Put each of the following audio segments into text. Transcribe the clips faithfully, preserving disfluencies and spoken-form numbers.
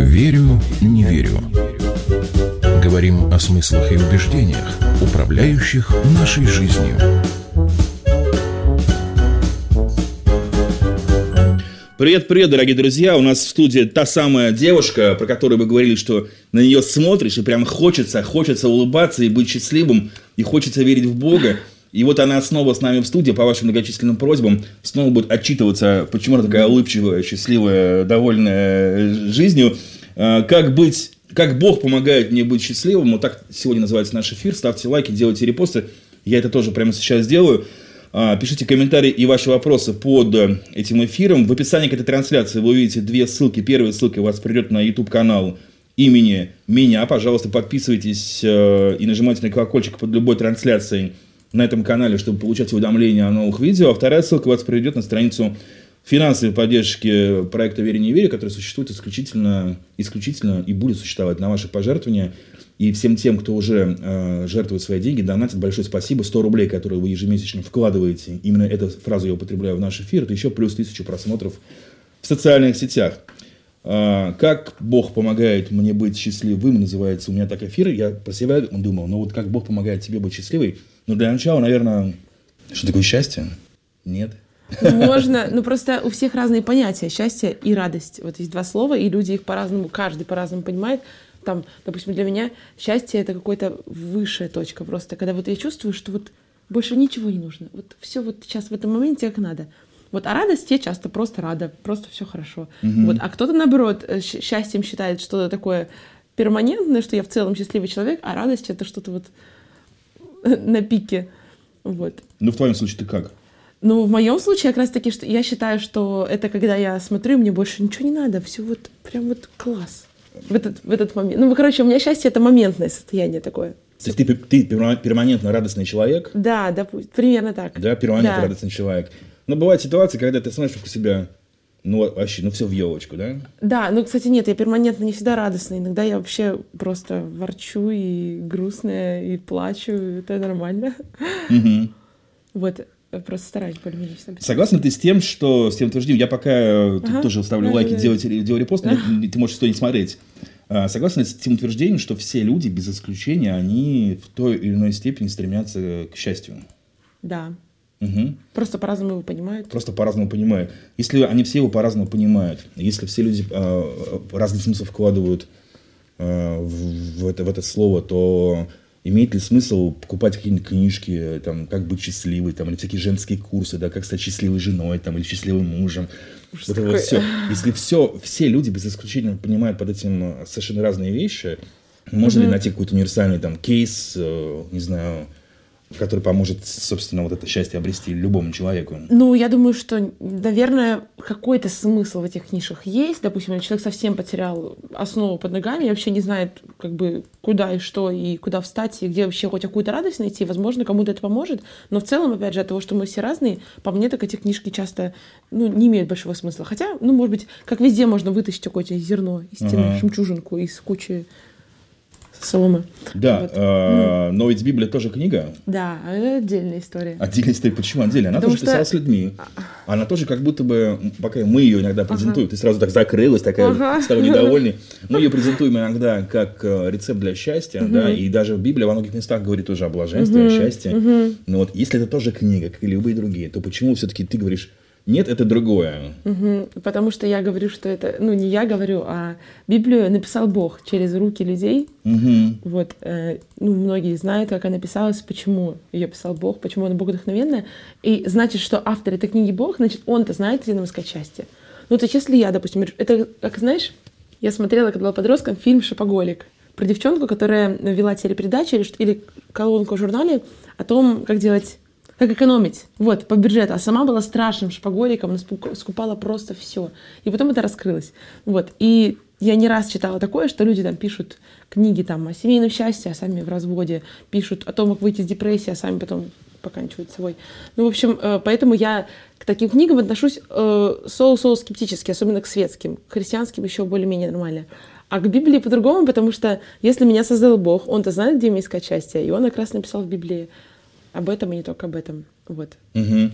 Верю, не верю. Говорим о смыслах и убеждениях, управляющих нашей жизнью. Привет-привет, дорогие друзья! У нас в студии та самая девушка, про которую вы говорили, что на нее смотришь, и прям хочется, хочется улыбаться и быть счастливым, и хочется верить в Бога. И вот она снова с нами в студии, по вашим многочисленным просьбам, снова будет отчитываться, почему она такая улыбчивая, счастливая, довольная жизнью. Как быть, как Бог помогает мне быть счастливым, вот так сегодня называется наш эфир. Ставьте лайки, делайте репосты, я это тоже прямо сейчас сделаю. Пишите комментарии и ваши вопросы под этим эфиром. В описании к этой трансляции вы увидите две ссылки. Первая ссылка у вас придет на YouTube-канал имени меня. Пожалуйста, подписывайтесь и нажимайте на колокольчик под любой трансляцией на этом канале, чтобы получать уведомления о новых видео. А вторая ссылка у вас приведет на страницу финансовой поддержки проекта «Верю, не верю», который существует исключительно, исключительно и будет существовать на ваши пожертвования. И всем тем, кто уже э, жертвует свои деньги, донатит, большое спасибо. сто рублей, которые вы ежемесячно вкладываете, именно эту фразу я употребляю в наш эфир, это еще плюс тысячу просмотров в социальных сетях. Э, как Бог помогает мне быть счастливым, называется у меня так эфир. Я про себя думал, ну вот как Бог помогает тебе быть счастливой? Ну для начала, наверное, что такое счастье? Нет. Можно, ну просто у всех разные понятия, счастье и радость. Вот есть два слова, и люди их по-разному, каждый по-разному понимает. Там, допустим, для меня счастье — это какая-то высшая точка просто, когда вот я чувствую, что вот больше ничего не нужно. Вот все вот сейчас в этом моменте как надо. Вот, а радость я часто просто рада, просто все хорошо. Mm-hmm. Вот, а кто-то, наоборот, счастьем считает что-то такое перманентное, что я в целом счастливый человек, а радость — это что-то вот на пике. Вот. Ну, в твоем случае ты как? Ну, в моем случае как раз-таки, что я считаю, что это когда я смотрю, мне больше ничего не надо, все вот прям вот класс. В этот, в этот момент. Ну, короче, у меня счастье — это моментное состояние такое. То есть ты, ты перманентно радостный человек? Да, да, примерно так. Да, перманентно да. радостный человек. Но бывают ситуации, когда ты смотришь у себя, ну, вообще, ну, все в елочку, да? Да, ну, кстати, нет, я перманентно не всегда радостная. Иногда я вообще просто ворчу и грустная, и плачу, это нормально. Угу. Вот. Просто стараюсь более-менее всегда. Согласна ты с тем, что с тем утверждением, я пока ага. тоже ставлю ага, лайки, да, делаю, делаю репост, ага. ты можешь что-нибудь смотреть. Согласна с тем утверждением, что все люди, без исключения, они в той или иной степени стремятся к счастью? Да. Угу. Просто по-разному его понимают. Просто по-разному понимают. Если они все его по-разному понимают, если все люди э, разный смысл вкладывают э, в, в, это, в это слово, то имеет ли смысл покупать какие-нибудь книжки, там, как быть счастливой, там, или всякие женские курсы, да, как стать счастливой женой, там, или счастливым мужем. Вот это вот все. Если все, все люди без исключения понимают под этим совершенно разные вещи, можно mm-hmm. ли найти какой-то универсальный там кейс, э, не знаю, который поможет, собственно, вот это счастье обрести любому человеку? Ну, я думаю, что, наверное, какой-то смысл в этих книжках есть. Допустим, человек совсем потерял основу под ногами, вообще не знает, как бы, куда и что, и куда встать, и где вообще хоть какую-то радость найти. Возможно, кому-то это поможет. Но в целом, опять же, от того, что мы все разные, по мне, так эти книжки часто, ну, не имеют большого смысла. Хотя, ну, может быть, как везде можно вытащить какое-то зерно из стены, ага. жемчужинку из кучи соломы. Да, вот. э, но ведь Библия тоже книга. Да, это отдельная история. Отдельная история. Почему отдельная? Она Потому тоже что... писала с людьми. Она тоже как будто бы, пока мы ее иногда презентуем, ага. ты сразу так закрылась, такая ага. стала недовольной. Мы ее презентуем иногда как рецепт для счастья, угу. да, и даже Библия во многих местах говорит тоже о блаженстве, угу. о счастье. Угу. Но вот если это тоже книга, как и любые другие, то почему все-таки ты говоришь: нет, это другое? Угу. Потому что я говорю, что это, ну, не я говорю, а Библию написал Бог через руки людей. Угу. Вот, э, ну, многие знают, как она писалась, почему ее писал Бог, почему она богодухновенная. И значит, что автор этой книги Бог, значит, он-то знает, где нам искать счастье. Ну, то есть, если я, допустим, это, как знаешь, я смотрела, когда была подростком, фильм «Шопоголик» про девчонку, которая вела телепередачу или, или колонку в журнале о том, как делать... Как экономить, вот, по бюджету. А сама была страшным шопоголиком, она скупала просто все. И потом это раскрылось. Вот. И я не раз читала такое, что люди там пишут книги там о семейном счастье, а сами в разводе, пишут о том, как выйти из депрессии, а сами потом поканчивают собой. Ну, в общем, поэтому я к таким книгам отношусь соу-соу скептически, особенно к светским. К христианским еще более-менее нормально. А к Библии по-другому, потому что если меня создал Бог, Он-то знает, где мне искать счастье, и Он как раз написал в Библии об этом и не только об этом. Вот. Угу.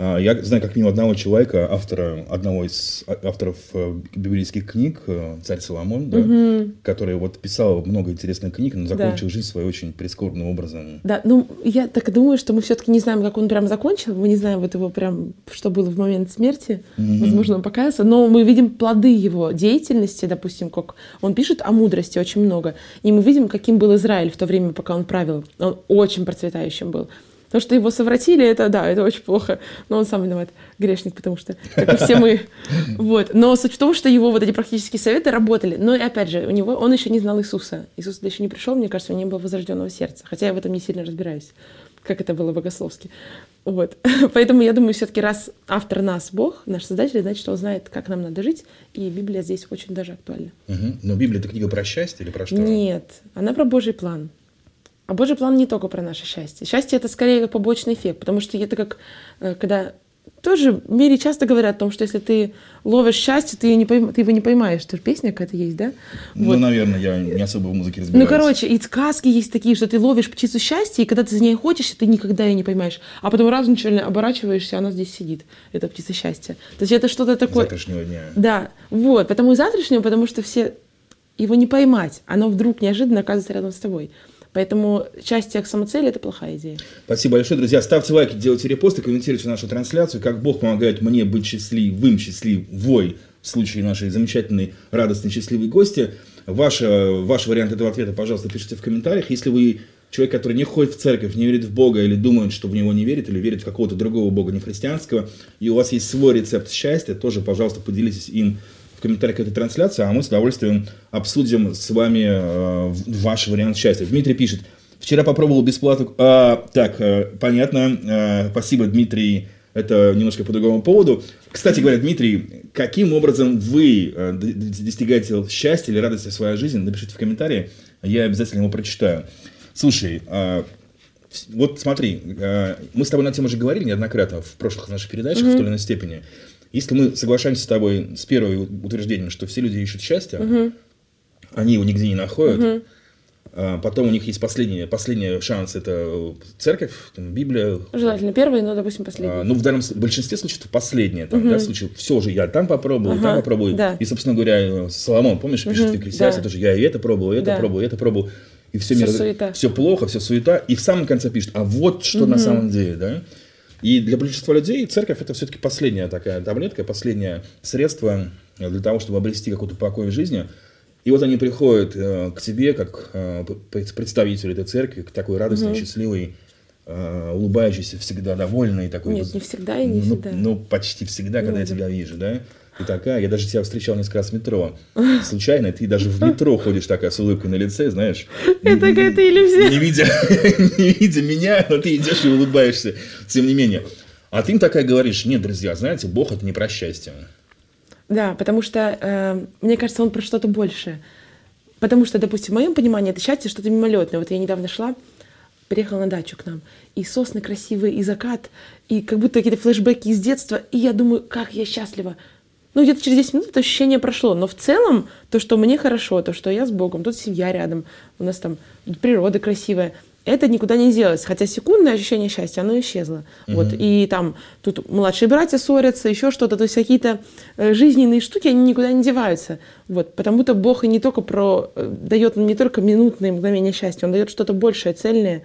Я знаю как минимум одного человека, автора, одного из авторов библейских книг, царь Соломон, да, угу. который вот писал много интересных книг, но закончил да. жизнь свою очень прискорбным образом. Да, ну я так думаю, что мы все-таки не знаем, как он прям закончил, мы не знаем вот его прям, что было в момент смерти, угу. возможно, он покаялся, но мы видим плоды его деятельности, допустим, как он пишет о мудрости очень много, и мы видим, каким был Израиль в то время, пока он правил, он очень процветающим был. То, что его совратили, это, да, это очень плохо. Но он сам виноват, грешник, потому что, как и все мы. Вот. Но суть в том, что его вот эти практические советы работали. Но, и опять же, у него, он еще не знал Иисуса. Иисус еще не пришел, мне кажется, у него не было возрожденного сердца. Хотя я в этом не сильно разбираюсь, как это было богословски. Вот. Поэтому я думаю, все-таки раз автор нас Бог, наш Создатель, значит, что он знает, как нам надо жить, и Библия здесь очень даже актуальна. Угу. Но Библия — это книга про счастье или про что? Нет, она про Божий план. А Божий план не только про наше счастье. Счастье — это скорее как побочный эффект, потому что это как, когда тоже в мире часто говорят о том, что если ты ловишь счастье, ты, не пойм... ты его не поймаешь. Это же песня какая-то есть, да? Ну, вот. Наверное, я не особо в музыке разбираюсь. Ну, короче, и сказки есть такие, что ты ловишь птицу счастья, и когда ты за ней охотишься, ты никогда ее не поймаешь. А потом раз начально оборачиваешься, она здесь сидит, эта птица счастья. То есть это что-то такое... Завтрашнего дня. Да, вот, потому и завтрашнего, потому что все его не поймать, оно вдруг неожиданно оказывается рядом с тобой. Поэтому счастье к самоцели — это плохая идея. Спасибо большое, друзья. Ставьте лайки, делайте репосты, комментируйте нашу трансляцию. Как Бог помогает мне быть счастливым, счастливой в случае нашей замечательной, радостной, счастливой гости. Ваш, ваш вариант этого ответа, пожалуйста, пишите в комментариях. Если вы человек, который не ходит в церковь, не верит в Бога или думает, что в Него не верит, или верит в какого-то другого Бога, не христианского, и у вас есть свой рецепт счастья, тоже, пожалуйста, поделитесь им в комментариях к этой трансляции, а мы с удовольствием обсудим с вами э, ваш вариант счастья. Дмитрий пишет: вчера попробовал бесплатно... А, так, э, понятно. Э, спасибо, Дмитрий. Это немножко по другому поводу. Кстати говоря, Дмитрий, каким образом вы э, достигаете счастья или радости в своей жизни? Напишите в комментарии, я обязательно его прочитаю. Слушай, э, вот смотри, э, мы с тобой на тему уже говорили неоднократно в прошлых наших передачах mm-hmm. в той или иной степени. Если мы соглашаемся с тобой с первым утверждением, что все люди ищут счастья, угу. они его нигде не находят, угу. а потом у них есть последний, последний шанс, это церковь, там, Библия. Желательно первый, но, допустим, последний. А, ну, в данном в большинстве случаев последнее. Там, угу. да, случае, все же я там попробовал, ага, там попробую. Да. И, собственно говоря, Соломон, помнишь, пишет угу, в Екклесиасте, да. тоже я и это пробовал, и это да. пробовал, и это пробовал. И все, все, мир, все плохо, все суета. И в самом конце пишет, а вот что угу. на самом деле, да. И для большинства людей церковь — это все-таки последняя такая таблетка, последнее средство для того, чтобы обрести какой-то покой в жизни. И вот они приходят э, к тебе, как э, представители этой церкви, к такой радостной, угу. счастливой, э, улыбающейся, всегда довольной. Такой, Нет, не всегда и не ну, всегда. Ну, почти всегда, когда ну, я тебя вижу, да? Ты такая, я даже тебя встречал несколько раз в метро. Случайно, ты даже в метро ходишь такая с улыбкой на лице, знаешь. Это какая-то иллюзия. Не видя, не видя меня, но ты идешь и улыбаешься, тем не менее. А ты им такая говоришь: нет, друзья, знаете, Бог — это не про счастье. Да, потому что, э, мне кажется, он про что-то большее. Потому что, допустим, в моем понимании это счастье что-то мимолетное. Вот я недавно шла, приехала на дачу к нам, и сосны красивые, и закат, и как будто какие-то флешбеки из детства, и я думаю, как я счастлива. Ну, где-то через десять минут это ощущение прошло. Но в целом, то, что мне хорошо, то, что я с Богом, тут семья рядом, у нас там природа красивая, это никуда не делось. Хотя секундное ощущение счастья, оно исчезло. Mm-hmm. Вот. И там тут младшие братья ссорятся, еще что-то. То есть какие-то жизненные штуки, они никуда не деваются. Вот. Потому-то Бог и не только про... дает не только минутные мгновения счастья, Он дает что-то большее, цельное.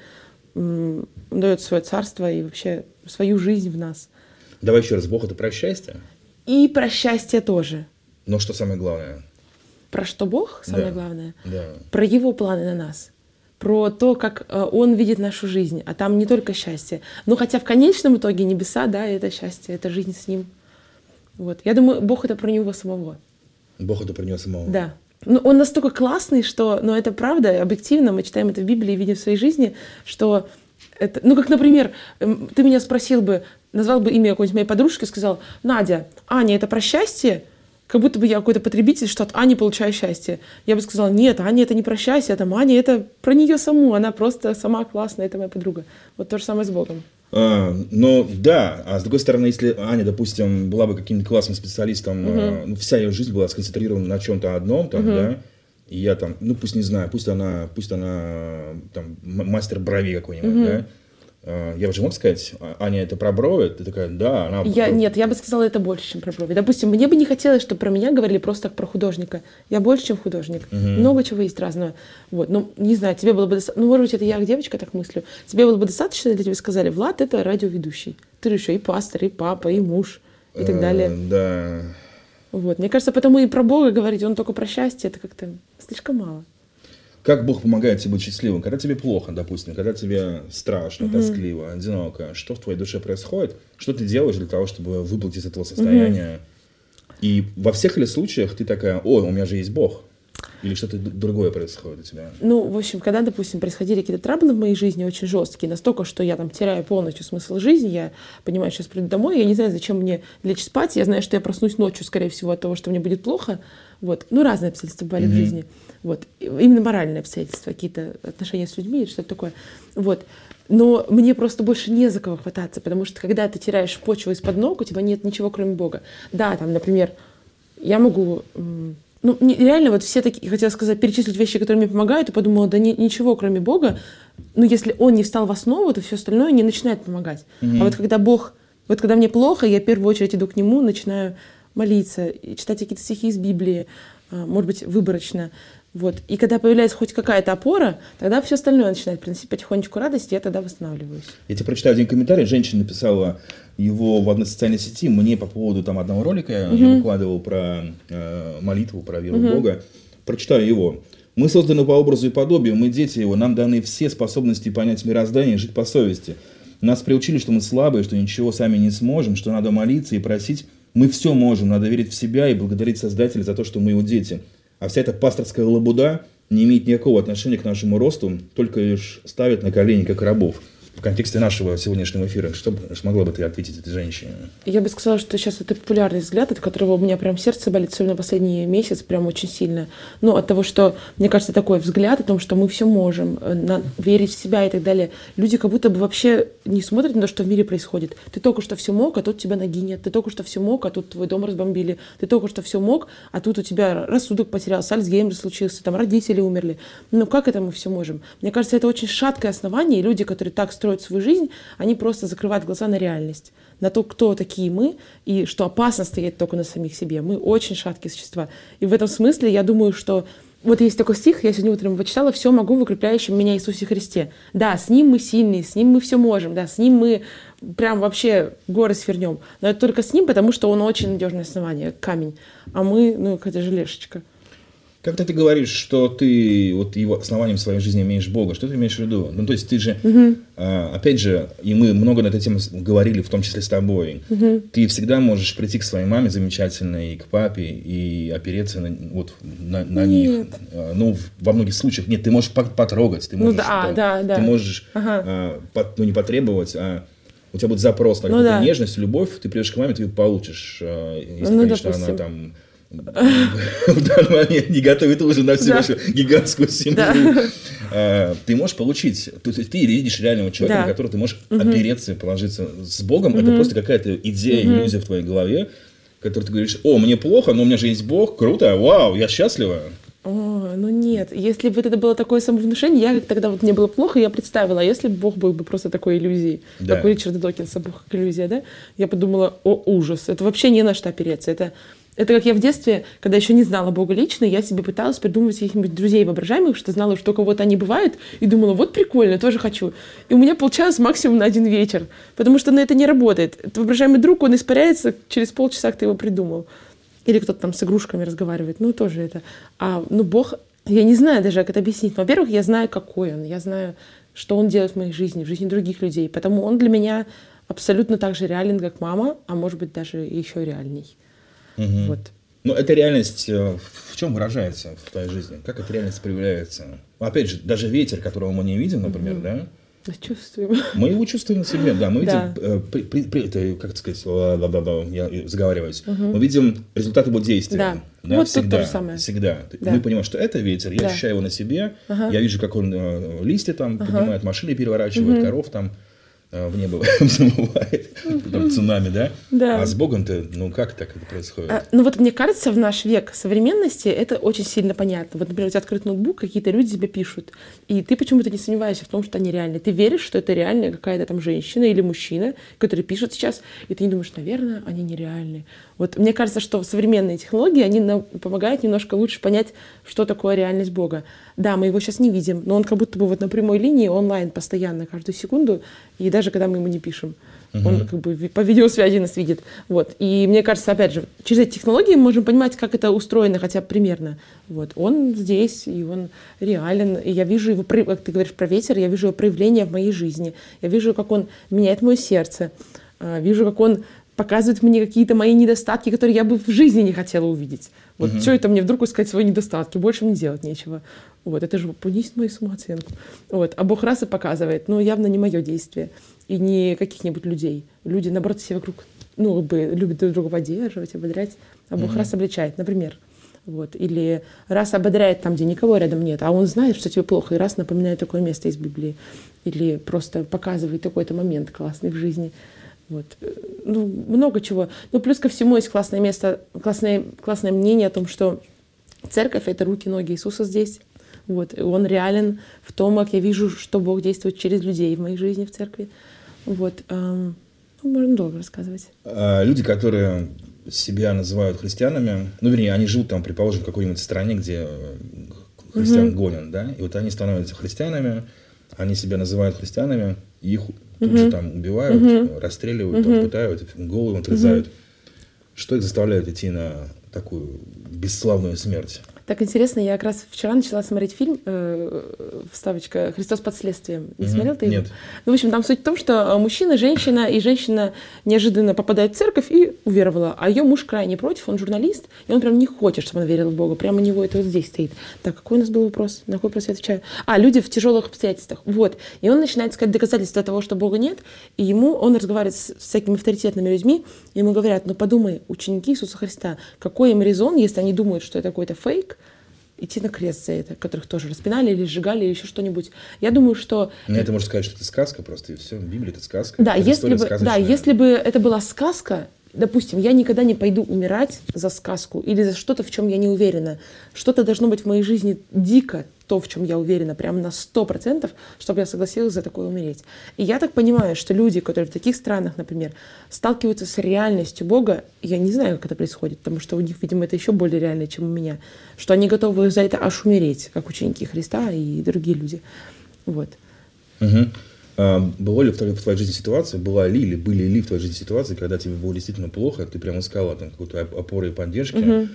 Он дает свое царство и вообще свою жизнь в нас. Давай еще раз. Бог — это про счастье? И про счастье тоже. Но что самое главное? Про что Бог самое да. главное? Да. Про Его планы на нас. Про то, как Он видит нашу жизнь. А там не только счастье. Ну, хотя в конечном итоге небеса, да, это счастье, это жизнь с Ним. Вот. Я думаю, Бог — это про Него самого. Бог — это про Него самого? Да. Ну, Он настолько классный, что... Ну, это правда, объективно, мы читаем это в Библии и видим в своей жизни, что... Это, ну, как, например, ты меня спросил бы, назвал бы имя какой-нибудь моей подружки и сказал: Надя, Аня — это про счастье? Как будто бы я какой-то потребитель, что от Ани получаю счастье. Я бы сказала: нет, Аня — это не про счастье, это Аня — это про нее саму, она просто сама классная, это моя подруга. Вот то же самое с Богом. А, ну да, а с другой стороны, если Аня, допустим, была бы каким-то классным специалистом, угу. а, ну, вся ее жизнь была сконцентрирована на чем-то одном, там, угу. да, и я там, ну пусть не знаю, пусть она, пусть она там мастер бровей какой-нибудь, угу. да, Я уже мог сказать, Аня, это про брови? Ты такая, да, она... Я, нет, я бы сказала, это больше, чем про брови. Допустим, мне бы не хотелось, чтобы про меня говорили просто как про художника. Я больше, чем художник. Угу. Много чего есть разного. Вот. Ну, не знаю, тебе было бы достаточно... Ну, может быть, это я как девочка так мыслю. Тебе было бы достаточно, если тебе сказали, Влад, это радиоведущий. Ты же еще и пастор, и папа, и муж, и так далее. Uh, да. Вот. Мне кажется, потому и про Бога говорить, он только про счастье, это как-то слишком мало. Как Бог помогает тебе быть счастливым? Когда тебе плохо, допустим, когда тебе страшно, угу. тоскливо, одиноко, что в твоей душе происходит? Что ты делаешь для того, чтобы выплыть из этого состояния? Угу. И во всех ли случаях ты такая, ой, у меня же есть Бог? Или что-то другое происходит у тебя? Ну, в общем, когда, допустим, происходили какие-то траблы в моей жизни очень жесткие, настолько, что я там теряю полностью смысл жизни, я понимаю, что сейчас приду домой, я не знаю, зачем мне лечь спать, я знаю, что я проснусь ночью, скорее всего, от того, что мне будет плохо. Вот. Ну, разные обстоятельства бывали mm-hmm. в жизни. Вот. Именно моральные обстоятельства, какие-то отношения с людьми или что-то такое. Вот. Но мне просто больше не за кого хвататься, потому что когда ты теряешь почву из-под ног, у тебя нет ничего, кроме Бога. Да, там, например, я могу... Ну, реально, вот все такие, хотела сказать, перечислить вещи, которые мне помогают, и подумала, да не, ничего, кроме Бога. Ну, если Он не встал в основу, то все остальное не начинает помогать. Mm-hmm. А вот когда Бог... Вот когда мне плохо, я в первую очередь иду к Нему, начинаю молиться, читать какие-то стихи из Библии, может быть, выборочно. Вот. И когда появляется хоть какая-то опора, тогда все остальное начинает приносить потихонечку радость, и я тогда восстанавливаюсь. Я тебе прочитаю один комментарий. Женщина написала его в одной социальной сети мне по поводу там, одного ролика. Uh-huh. Я выкладывал про э, молитву, про веру uh-huh. в Бога. Прочитаю его. «Мы созданы по образу и подобию, мы дети Его, нам даны все способности понять мироздание и жить по совести. Нас приучили, что мы слабые, что ничего сами не сможем, что надо молиться и просить. Мы все можем, надо верить в себя и благодарить Создателя за то, что мы Его дети. А вся эта пасторская лабуда не имеет никакого отношения к нашему росту, только лишь ставит на колени, как рабов». В контексте нашего сегодняшнего эфира, что смогла бы ты ответить этой женщине? Я бы сказала, что сейчас это популярный взгляд, от которого у меня прям сердце болит, особенно последний месяц, прям очень сильно. Ну, от того, что, мне кажется, такой взгляд о том, что мы все можем, на, верить в себя и так далее. Люди как будто бы вообще не смотрят на то, что в мире происходит. Ты только что все мог, а тут тебя ноги нет. Ты только что все мог, а тут твой дом разбомбили. Ты только что все мог, а тут у тебя рассудок потерялся, Альцгеймер случился, там родители умерли. Ну, как это мы все можем? Мне кажется, это очень шаткое основание, и люди, которые так строят свою жизнь, они просто закрывают глаза на реальность, на то, кто такие мы, и что опасно стоять только на самих себе. Мы очень шаткие существа. И в этом смысле я думаю, что вот есть такой стих, я сегодня утром его читала: «Все могу в укрепляющем меня Иисусе Христе». Да, с Ним мы сильные, с Ним мы все можем, да, с Ним мы прям вообще горы свернем. Но это только с Ним, потому что Он очень надежное основание, камень. А мы, ну, какая-то желешечка. Когда ты говоришь, что ты вот его основанием своей жизни имеешь Бога, что ты имеешь в виду? Ну, то есть ты же, угу. а, опять же, и мы много на эту тему говорили, в том числе с тобой, угу. ты всегда можешь прийти к своей маме замечательной, и к папе, и опереться на, вот, на, на них. Ну, во многих случаях нет, ты можешь потрогать, ты можешь, ну, да, там, да, да. ты можешь ага. а, под, ну, не потребовать, а у тебя будет запрос на ну, какую-то да. нежность, любовь, ты придешь к маме, ты ее получишь, если, ну, конечно, допустим. она там... в данный момент не готовит уже на всю да. вашу гигантскую семью. Да. А, ты можешь получить, то есть ты видишь реального человека, да. на которого ты можешь угу. опереться и положиться. С Богом угу. это просто какая-то идея, угу. иллюзия в твоей голове, которую ты говоришь: о, мне плохо, но у меня же есть Бог, круто, вау, я счастлива. О, ну нет, если бы это было такое самовнушение, я тогда вот мне было плохо, я представила, а если бы Бог был бы просто такой иллюзией, да. как у Ричарда Докинса, Бог как иллюзия, да? Я подумала: о, ужас, это вообще не на что опереться, это... Это как я в детстве, когда еще не знала Бога лично, я себе пыталась придумывать каких-нибудь друзей воображаемых, что знала, что у кого-то они бывают, и думала: вот прикольно, тоже хочу. И у меня получалось максимум на один вечер, потому что на это не работает. Это воображаемый друг, он испаряется через полчаса, как ты его придумал. Или кто-то там с игрушками разговаривает, ну тоже это. А ну Бог, я не знаю даже, как это объяснить. Во-первых, я знаю, какой Он, я знаю, что Он делает в моей жизни, в жизни других людей, потому Он для меня абсолютно так же реален, как мама, а может быть даже еще реальней. Угу. Вот. Но эта реальность в чем выражается в твоей жизни? Как эта реальность проявляется? Опять же, даже ветер, которого мы не видим, например, угу. да? Мы чувствуем. Мы его чувствуем на себе, да. Мы да. видим, при, при, при, это, как сказать, я заговариваюсь, угу. мы видим результат его действия. Да. Да, вот всегда, то же самое. Всегда. Да. Мы понимаем, что это ветер, я да. ощущаю его на себе, ага. я вижу, как он э, листья там ага. поднимает, машины переворачивает, угу. коров там в небо взмывает, потом цунами, да? Да. А с Богом-то, ну как так это происходит? А, ну вот мне кажется, в наш век современности это очень сильно понятно. Вот, например, у тебя открыт ноутбук, какие-то люди тебе пишут, и ты почему-то не сомневаешься в том, что они реальные. Ты веришь, что это реальная какая-то там женщина или мужчина, который пишет сейчас, и ты не думаешь, наверное, они нереальные. Вот мне кажется, что современные технологии, они нам помогают немножко лучше понять, что такое реальность Бога. Да, мы его сейчас не видим, но он как будто бы вот на прямой линии онлайн постоянно, каждую секунду, и даже когда мы ему не пишем. Uh-huh. Он как бы по видеосвязи нас видит. Вот. И мне кажется, опять же, через эти технологии мы можем понимать, как это устроено хотя бы примерно. Вот. Он здесь, и он реален. И я вижу его, как ты говоришь про ветер, я вижу его проявление в моей жизни. Я вижу, как он меняет мое сердце. Вижу, как он показывает мне какие-то мои недостатки, которые я бы в жизни не хотела увидеть. Вот uh-huh. Что это мне вдруг искать свои недостатки? Больше мне делать нечего. Вот. Это же понизит мою самооценку. Вот. А Бог раз и показывает, но явно не мое действие. И не каких-нибудь людей. Люди, наоборот, все вокруг, ну, как бы любят друг друга поддерживать, ободрять. А Бог uh-huh. раз обличает, например. Вот. Или раз ободряет там, где никого рядом нет, а он знает, что тебе плохо, и раз напоминает такое место из Библии. Или просто показывает какой-то момент классный в жизни. Вот. Ну, много чего. Ну, плюс ко всему есть классное место, классное, классное мнение о том, что церковь — это руки-ноги Иисуса здесь. Вот. И он реален в том, как я вижу, что Бог действует через людей в моей жизни в церкви. Вот. Ну, можно долго рассказывать. Люди, которые себя называют христианами, ну, вернее, они живут там, предположим, в какой-нибудь стране, где христиан угу. гонят, да, и вот они становятся христианами, они себя называют христианами, их тут угу. же там убивают, угу. расстреливают, угу. там, пытают, голову отрезают. Угу. Что их заставляет идти на такую бесславную смерть? Так интересно, я как раз вчера начала смотреть фильм, э, вставочка «Христос под следствием». Не mm-hmm. смотрел ты его? Нет. Ну, в общем, там суть в том, что мужчина, женщина, и женщина неожиданно попадает в церковь и уверовала, а ее муж крайне против, он журналист, и он прям не хочет, чтобы она верила в Бога. Прямо у него это вот здесь стоит. Так, какой у нас был вопрос? На какой вопрос я отвечаю? А, люди в тяжелых обстоятельствах. Вот. И он начинает искать доказательства того, что Бога нет, и ему, он разговаривает с всякими авторитетными людьми, и ему говорят, ну подумай, ученики Иисуса Христа, какой им резон, если они думают, что это какой-то фейк, идти на крест за это, которых тоже распинали или сжигали, или еще что-нибудь. Я думаю, что... Ну, это можно сказать, что это сказка просто, и все. Библия — это сказка. Да, это если бы, да, если бы это была сказка, допустим, я никогда не пойду умирать за сказку или за что-то, в чем я не уверена. Что-то должно быть в моей жизни дико, то, в чем я уверена, прям на сто процентов, чтобы я согласилась за такое умереть. И я так понимаю, что люди, которые в таких странах, например, сталкиваются с реальностью Бога, я не знаю, как это происходит, потому что у них, видимо, это еще более реально, чем у меня, что они готовы за это аж умереть, как ученики Христа и другие люди. Вот. Угу. А была ли в твоей, в твоей жизни ситуация, была ли или были ли в твоей жизни ситуации, когда тебе было действительно плохо, ты прямо искала там какую-то опору и поддержки, угу.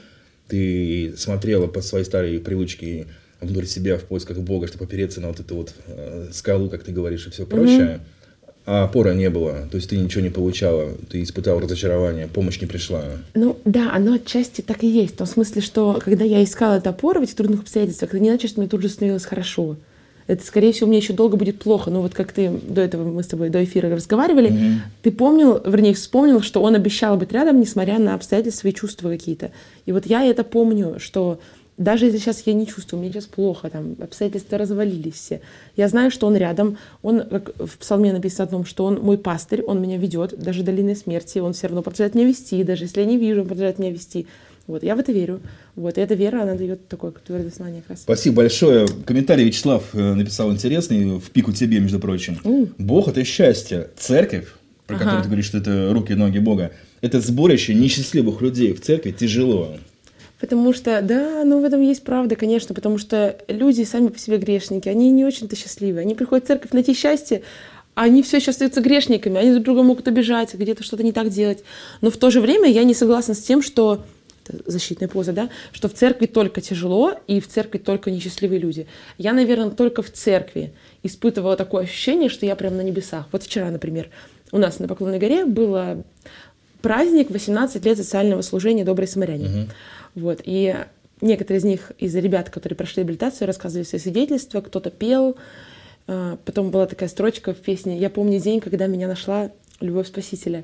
ты смотрела по своей старой привычке внутрь себя в поисках Бога, чтобы опереться на вот эту вот э, скалу, как ты говоришь, и все прочее, mm-hmm. а опоры не было, то есть ты ничего не получала, ты испытала разочарование, помощь не пришла. Ну да, оно отчасти так и есть, в том смысле, что когда я искала эту опору в этих трудных обстоятельствах, это не значит, что мне тут же становилось хорошо. Это, скорее всего, мне еще долго будет плохо. Но вот как ты до этого, мы с тобой до эфира разговаривали, mm-hmm. ты помнил, вернее, вспомнил, что он обещал быть рядом, несмотря на обстоятельства и чувства какие-то. И вот я это помню, что даже если сейчас я не чувствую, мне сейчас плохо, там, обстоятельства развалились все. Я знаю, что он рядом, он, как в псалме написано о том, что он мой пастырь, он меня ведет, даже до долины смерти, он все равно продолжает меня вести, даже если я не вижу, он продолжает меня вести. Вот, я в это верю. Вот, и эта вера, она дает такое твердое знание как раз. Спасибо большое. Комментарий Вячеслав написал интересный, в пику тебе, между прочим. Mm. Бог — это счастье. Церковь, про ага. которую ты говоришь, что это руки и ноги Бога, это сборище несчастливых людей. В церкви тяжело. Потому что, да, ну в этом есть правда, конечно, потому что люди сами по себе грешники, они не очень-то счастливы. Они приходят в церковь найти счастье, а они все еще остаются грешниками, они друг друга могут обижать, где-то что-то не так делать. Но в то же время я не согласна с тем, что, это защитная поза, да, что в церкви только тяжело и в церкви только несчастливые люди. Я, наверное, только в церкви испытывала такое ощущение, что я прям на небесах. Вот вчера, например, у нас на Поклонной горе был праздник восемнадцать лет социального служения «Добрые самаряне». Uh-huh. Вот. И некоторые из них, из ребят, которые прошли реабилитацию, рассказывали свои свидетельства, кто-то пел. Потом была такая строчка в песне «Я помню день, когда меня нашла любовь Спасителя».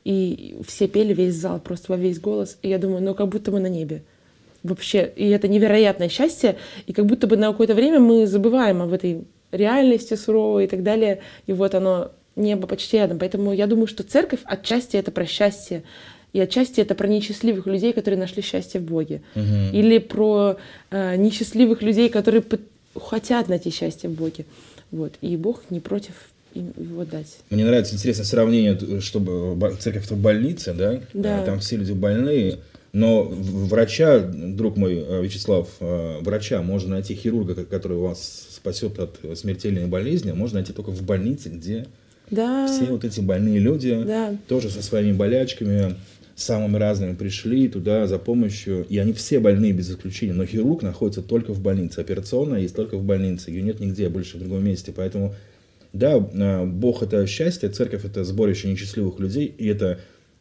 И все пели, весь зал, просто во весь голос. И я думаю, ну как будто мы на небе. Вообще, и это невероятное счастье. И как будто бы на какое-то время мы забываем об этой реальности суровой и так далее. И вот оно небо почти рядом. Поэтому я думаю, что церковь отчасти это про счастье. И отчасти это про несчастливых людей, которые нашли счастье в Боге. Мгм. Или про э, несчастливых людей, которые пы- хотят найти счастье в Боге. Вот. И Бог не против им его дать. Мне нравится интересное сравнение, чтобы бо- церковь это больница, да? Да. А, Там все люди больные, но в- врача, друг мой э, Вячеслав, э, врача можно найти, хирурга, ко- который вас спасет от смертельной болезни, можно найти только в больнице, где Да. все вот эти больные люди Да. тоже со своими болячками, самыми разными, пришли туда за помощью, и они все больные без исключения, но хирург находится только в больнице, операционная есть только в больнице, ее нет нигде больше в другом месте, поэтому да, э, Бог это счастье, церковь это сборище несчастливых людей, и это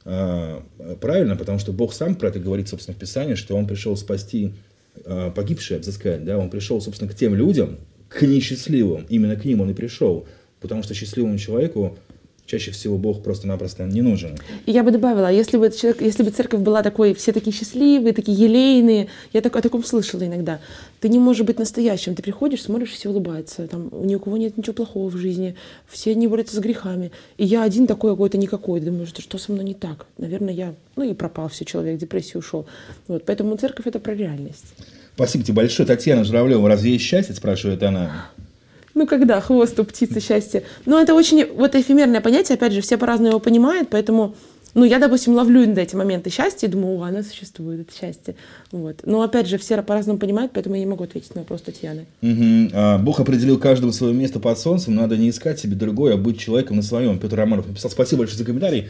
э, правильно, потому что Бог сам про это говорит, собственно, в Писании, что Он пришел спасти э, погибшие, взыскать, да, Он пришел, собственно, к тем людям, к несчастливым, именно к ним Он и пришел, потому что счастливому человеку чаще всего Бог просто-напросто не нужен. И я бы добавила, если бы, человек, если бы церковь была такой, все такие счастливые, такие елейные, я так, о таком слышала иногда, ты не можешь быть настоящим. Ты приходишь, смотришь, все улыбаются, там ни у кого нет ничего плохого в жизни, все не борются с грехами. И я один такой какой-то никакой. Думаю, что, что со мной не так? Наверное, я, ну и пропал все, человек, в депрессию ушел. Вот, поэтому церковь — это про реальность. Спасибо тебе большое. Татьяна Журавлева, разве есть счастье, спрашивает она. Ну, когда хвост у птицы счастье. Но это очень вот эфемерное понятие, опять же, все по-разному его понимают, поэтому, ну, я, допустим, ловлю на эти моменты счастья и думаю, о, оно существует, это счастье. Вот. Но, опять же, все по-разному понимают, поэтому я не могу ответить на вопрос Татьяны. Мгм. А, Бог определил каждому свое место под солнцем, надо не искать себе другое, а быть человеком на своем. Петр Романов написал, спасибо большое за комментарий.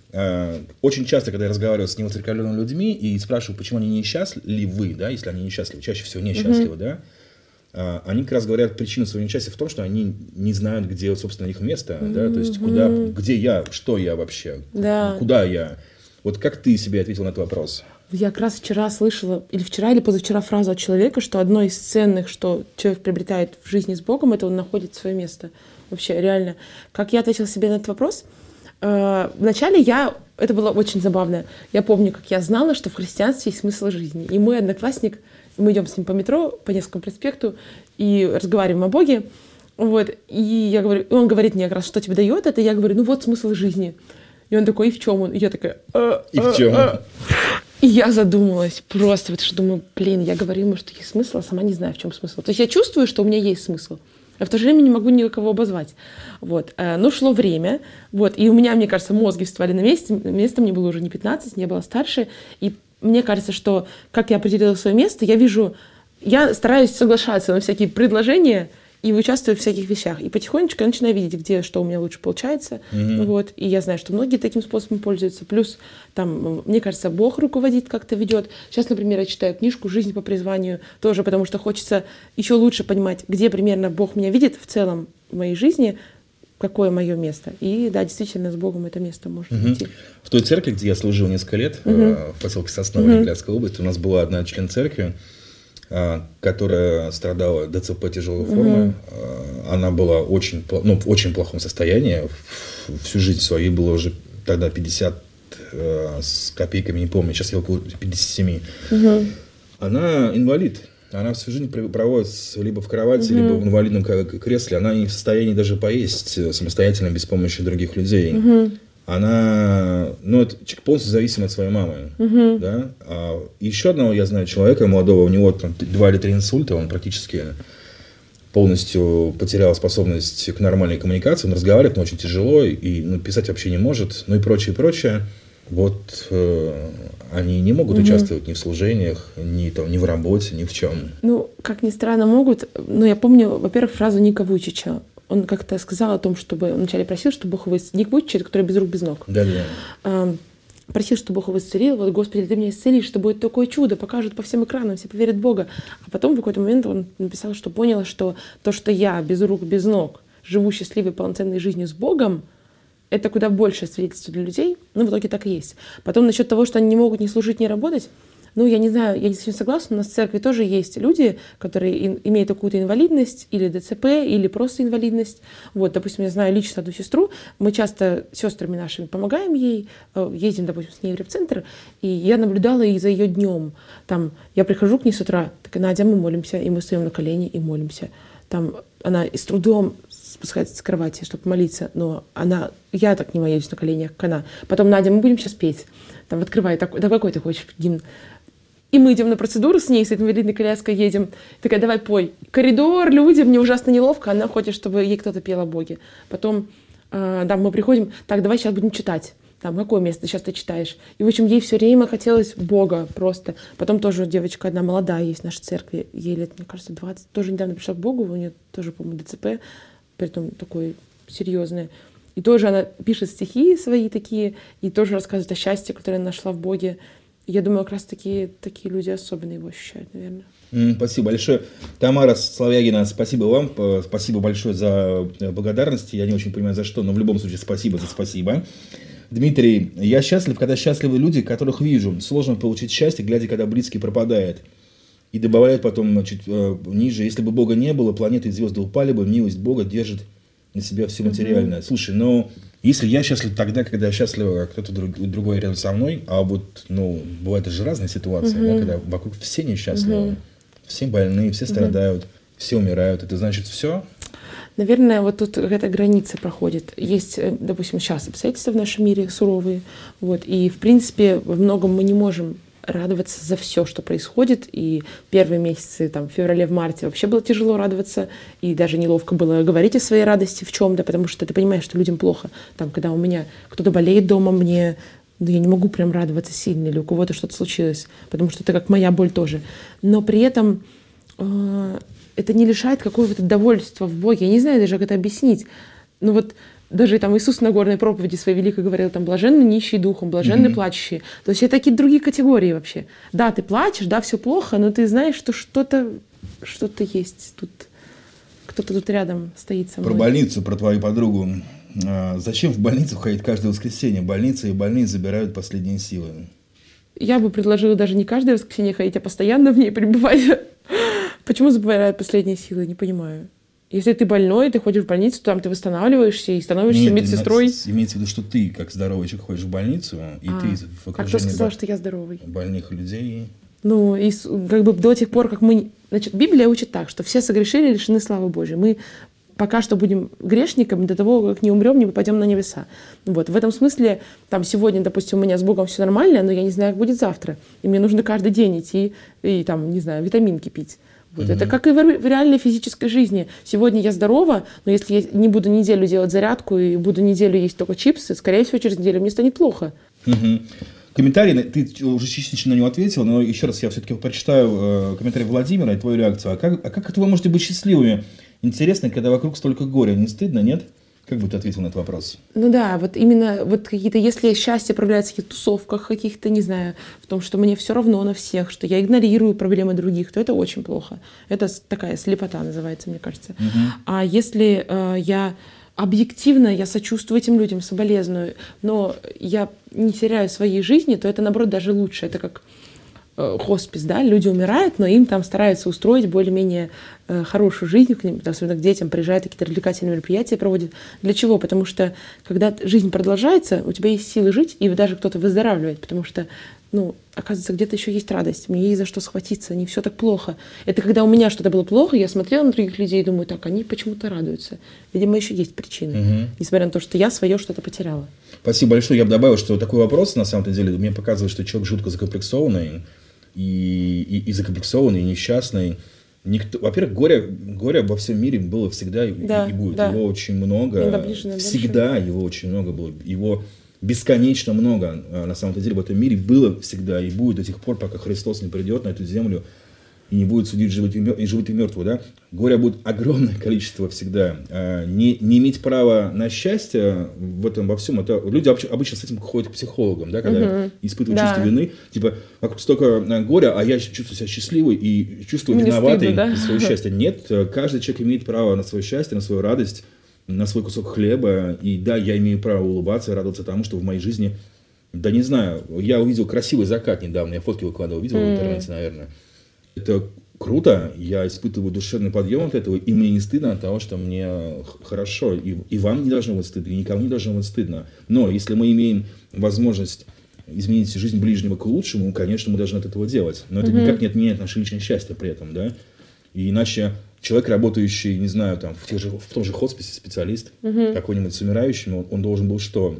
А, Очень часто, когда я разговариваю с невоцерковленными людьми и спрашиваю, почему они несчастливы, да, если они несчастливы, чаще всего несчастливы, да, а, они как раз говорят, причина своего несчастья в том, что они не знают, где, собственно, их место, да, то есть куда, где я, что я вообще, Да. куда я. Вот как ты себе ответил на этот вопрос? Я как раз вчера слышала, или вчера, или позавчера фразу от человека, что одно из ценных, что человек приобретает в жизни с Богом, это он находит свое место. Вообще, реально. Как я ответила себе на этот вопрос? Э, Вначале я... Это было очень забавно. Я помню, как я знала, что в христианстве есть смысл жизни. И мой одноклассник, мы идем с ним по метро, по Невскому проспекту, и разговариваем о Боге. Вот. И я говорю, и он говорит мне как раз, что тебе дает это. И я говорю, ну вот смысл жизни. И он такой, и в чем он? И я такая... «Э, И в э, чем? э». И я задумалась просто, потому что думаю, блин, я говорю ему, что есть смысл, а сама не знаю, в чем смысл. То есть я чувствую, что у меня есть смысл, а в то же время не могу никого обозвать. Вот. Э, Но шло время, вот, и у меня, мне кажется, мозги вставали на месте. Место мне было уже не пятнадцать, я была старше. И мне кажется, что, как я определила свое место, я вижу, я стараюсь соглашаться на всякие предложения и участвую в всяких вещах. И потихонечку я начинаю видеть, где что у меня лучше получается. Мгм. Вот. И я знаю, что многие таким способом пользуются. Плюс, там, мне кажется, Бог руководит, как-то ведет. Сейчас, например, я читаю книжку «Жизнь по призванию», тоже потому что хочется еще лучше понимать, где примерно Бог меня видит в целом в моей жизни, какое мое место. И да, действительно, с Богом это место можно Мгм. найти. В той церкви, где я служил несколько лет, э, в поселке Сосново, Ленинградской области, у нас была одна член церкви, э, которая страдала ДЦП тяжелой формы. Э, Она была очень, пла- ну, в очень плохом состоянии. В- Всю жизнь свою, ей было уже тогда пятьдесят э, с копейками, не помню, сейчас я около пятьдесят семь. Она инвалид. Она всю жизнь пр- проводит с- либо в кровати, либо в инвалидном к- кресле. Она не в состоянии даже поесть э, самостоятельно, без помощи других людей. Она, ну, это человек полностью зависим от своей мамы. Да? А еще одного я знаю человека молодого, у него там два или три инсульта, он практически полностью потерял способность к нормальной коммуникации, он разговаривает, но очень тяжело, и ну, писать вообще не может, ну и прочее, прочее. Вот э, они не могут участвовать ни в служениях, ни, там, ни в работе, ни в чем. Ну, как ни странно, могут. Но я помню, во-первых, фразу Ника Вуйчича. Он как-то сказал о том, чтобы... Он вначале просил, чтобы Бог его... ис- Ник Вуйчич, это который без рук, без ног. Да-да. Ам, Просил, чтобы Бог его исцелил. Вот, Господи, ты меня исцелишь, что будет такое чудо, покажут по всем экранам, все поверят в Бога. А потом в какой-то момент он написал, что понял, что то, что я без рук, без ног, живу счастливой, полноценной жизнью с Богом, это куда больше свидетельство для людей. Ну, в итоге так и есть. Потом насчет того, что они не могут ни служить, ни работать, ну, я не знаю, я не совсем согласна. У нас в церкви тоже есть люди, которые ин- имеют какую-то инвалидность, или ДЦП, или просто инвалидность. Вот, допустим, я знаю лично одну сестру, мы часто с сестрами нашими помогаем ей, э, ездим, допустим, с ней в реп-центр, и я наблюдала и за ее днем. Там, я прихожу к ней с утра, такая, Надя, мы молимся, и мы стоим на колени и молимся. Там она и с трудом, спускается с кровати, чтобы молиться, но она, я так не молюсь на коленях, как она. Потом, Надя, мы будем сейчас петь. Там открывай, так, да какой ты хочешь гимн? И мы идем на процедуру с ней, с этой инвалидной коляской едем. Такая, давай пой. Коридор, люди, мне ужасно неловко, она хочет, чтобы ей кто-то пел о Боге. Потом, э, да, мы приходим, так, давай сейчас будем читать. Там, какое место сейчас ты читаешь? И, в общем, ей все время хотелось Бога просто. Потом тоже девочка одна молодая есть в нашей церкви, ей лет, мне кажется, двадцать, тоже недавно пришла к Богу, у нее тоже, по-моему, ДЦП, притом такое серьезное. И тоже она пишет стихи свои такие, и тоже рассказывает о счастье, которое она нашла в Боге. Я думаю, как раз такие, такие люди особенно его ощущают, наверное. Mm, спасибо большое. Тамара Славягина, спасибо вам. Спасибо большое за благодарность. Я не очень понимаю, за что, но в любом случае спасибо за спасибо. Дмитрий, я счастлив, когда счастливы люди, которых вижу. Сложно получить счастье, глядя, когда близкий пропадает. И добавляет потом чуть э, ниже, если бы Бога не было, планеты и звезды упали бы, милость Бога держит на себя все материальное. Mm-hmm. Слушай, ну, если я счастлив тогда, когда счастлив кто-то друг, другой рядом со мной, а вот, ну, бывают же разные ситуации, mm-hmm. да, когда вокруг все несчастливы, mm-hmm. все больные, все страдают, mm-hmm. все умирают, это значит все? Наверное, вот тут какая-то граница проходит. Есть, допустим, сейчас обстоятельства в нашем мире суровые, вот, и, в принципе, во многом мы не можем радоваться за все, что происходит. И первые месяцы, там, в феврале, в марте вообще было тяжело радоваться, и даже неловко было говорить о своей радости в чем-то, потому что ты понимаешь, что людям плохо. Там, когда у меня кто-то болеет дома, мне, ну, я не могу прям радоваться сильно, или у кого-то что-то случилось, потому что это как моя боль тоже. Но при этом э- это не лишает какого-то довольства в Боге. Я не знаю даже, как это объяснить. Ну вот даже там Иисус на Нагорной проповеди своей великой говорил, там, блаженны нищие духом, блаженны mm-hmm. плачущие. То есть это такие другие категории вообще. Да, ты плачешь, да, все плохо, но ты знаешь, что что-то, что-то есть тут. Кто-то тут рядом стоит со мной. Про больницу, про твою подругу. А зачем в больницу ходить каждое воскресенье? Больницы и больные забирают последние силы. Я бы предложила даже не каждое воскресенье ходить, а постоянно в ней пребывать. Почему забирают последние силы? Не понимаю. Если ты больной, ты ходишь в больницу, там ты восстанавливаешься и становишься Нет, медсестрой. Имеется в виду, что ты, как здоровый человек, ходишь в больницу, и а, ты в окружении... А кто сказал, что я здоровый? Больных людей. Ну, и как бы до тех пор, как мы... Значит, Библия учит так, что все согрешили, лишены славы Божьей. Мы пока что будем грешниками до того, как не умрем, не попадем на небеса. Вот. В этом смысле, там сегодня, допустим, у меня с Богом все нормально, но я не знаю, как будет завтра. И мне нужно каждый день идти и, там, не знаю, витаминки пить. Вот. Mm-hmm. Это как и в реальной физической жизни. Сегодня я здорова, но если я не буду неделю делать зарядку и буду неделю есть только чипсы, скорее всего, через неделю мне станет плохо. Mm-hmm. Комментарий, ты уже частично на него ответил, но еще раз я все-таки прочитаю э, комментарий Владимира и твою реакцию. А как, а как это вы можете быть счастливыми? Интересно, когда вокруг столько горя. Не стыдно, нет? Как бы ты ответил на этот вопрос? Ну да, вот именно вот какие-то, если счастье проявляется в каких-то тусовках, каких-то, не знаю, в том, что мне все равно на всех, что я игнорирую проблемы других, то это очень плохо. Это такая слепота называется, мне кажется. Угу. А если э, я объективно, я сочувствую этим людям, соболезную, но я не теряю своей жизни, то это, наоборот, даже лучше. Это как э, хоспис, да, люди умирают, но им там стараются устроить более-менее э, хорошую жизнь, к ним, особенно к детям приезжают, какие-то развлекательные мероприятия проводят. Для чего? Потому что, когда жизнь продолжается, у тебя есть силы жить, и даже кто-то выздоравливает, потому что, ну, оказывается, где-то еще есть радость, мне есть за что схватиться, не все так плохо. Это когда у меня что-то было плохо, я смотрела на других людей и думаю, так, они почему-то радуются. Видимо, еще есть причины, угу. несмотря на то, что я свое что-то потеряла. Спасибо большое. Я бы добавил, что такой вопрос, на самом деле, мне показывает, что человек жутко закомплексованный, и, и, и закомплексованный, и несчастный. Никто, во-первых, горе, горе во всем мире было всегда да, и, и будет. Да. Его очень много. Ближе, всегда больше. Его очень много было. Его бесконечно много, на самом деле, в этом мире было всегда и будет до тех пор, пока Христос не придет на эту землю и не будет судить живых и, живых и мертвых. Да? Горя будет огромное количество всегда. Не, не иметь права на счастье в этом во всем, это люди обычно с этим ходят к психологам, да, когда угу. испытывают да. чувство вины. Типа, вокруг столько горя, а я чувствую себя счастливой и чувствую Мне виноватой стыдно, да? за свое счастье. Нет, каждый человек имеет право на свое счастье, на свою радость, на свой кусок хлеба, и да, я имею право улыбаться и радоваться тому, что в моей жизни, да не знаю, я увидел красивый закат недавно, я фотки выкладывал, видел mm. в интернете, наверное. Это круто, я испытываю душевный подъем от этого, и мне не стыдно от того, что мне хорошо, и, и вам не должно быть стыдно, и никому не должно быть стыдно. Но если мы имеем возможность изменить жизнь ближнего к лучшему, конечно, мы должны от этого делать, но это mm-hmm. никак не отменяет наше личное счастье при этом, да. И иначе человек, работающий, не знаю, там, в, тех же, в том же хосписе, специалист, uh-huh. какой-нибудь с умирающим, он, он должен был что?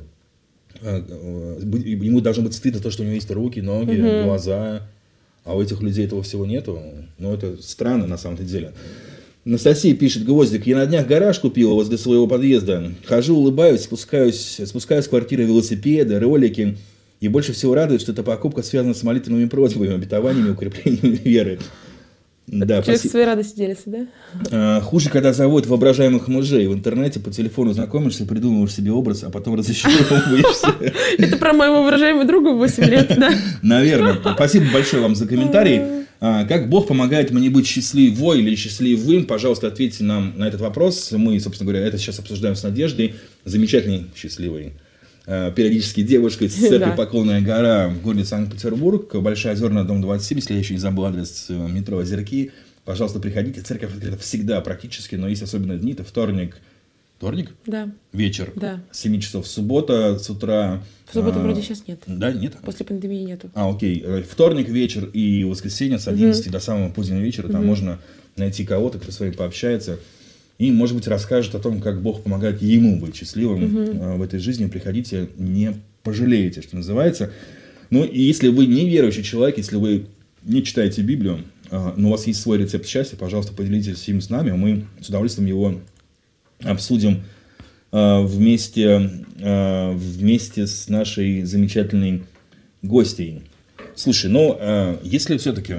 Ему должно быть стыдно то, что у него есть руки, ноги, uh-huh. глаза, а у этих людей этого всего нету. Ну, это странно на самом-то деле. Анастасия пишет: Гвоздик, я на днях гараж купила возле своего подъезда. Хожу, улыбаюсь, спускаюсь, спускаю с квартиры велосипеды, ролики. И больше всего радует, что эта покупка связана с молитвенными просьбами, обетованиями, укреплением веры. Да, человек в своей радости делится, да? А, хуже, когда заводят воображаемых мужей. В интернете по телефону знакомишься, придумываешь себе образ, а потом разочаровываешься. Это про моего воображаемого друга в восемь лет, да? Наверное. Спасибо большое вам за комментарий. Как Бог помогает мне быть счастливой или счастливым? Пожалуйста, ответьте нам на этот вопрос. Мы, собственно говоря, это сейчас обсуждаем с Надеждой, замечательной, счастливой, периодически девушкой с церкви да. Поклонная гора в городе Санкт-Петербург, Большая Озерная, дом двадцать семь, если я еще не забыл адрес, метро Озерки. Пожалуйста, приходите. Церковь открыта всегда практически, но есть особенные дни. Это вторник. Вторник? Да. Вечер. Да. С семи часов. Суббота с утра. В субботу а, вроде сейчас нет. Да, нет? После пандемии нету. А, окей. Вторник вечер и воскресенье с одиннадцати угу. до самого позднего вечера. Там угу. можно найти кого-то, кто с вами пообщается. И, может быть, расскажет о том, как Бог помогает ему быть счастливым uh-huh. в этой жизни. Приходите, не пожалеете, что называется. Ну, и если вы не верующий человек, если вы не читаете Библию, но у вас есть свой рецепт счастья, пожалуйста, поделитесь им с нами. Мы с удовольствием его обсудим вместе, вместе с нашей замечательной гостьей. Слушай, ну, если все-таки...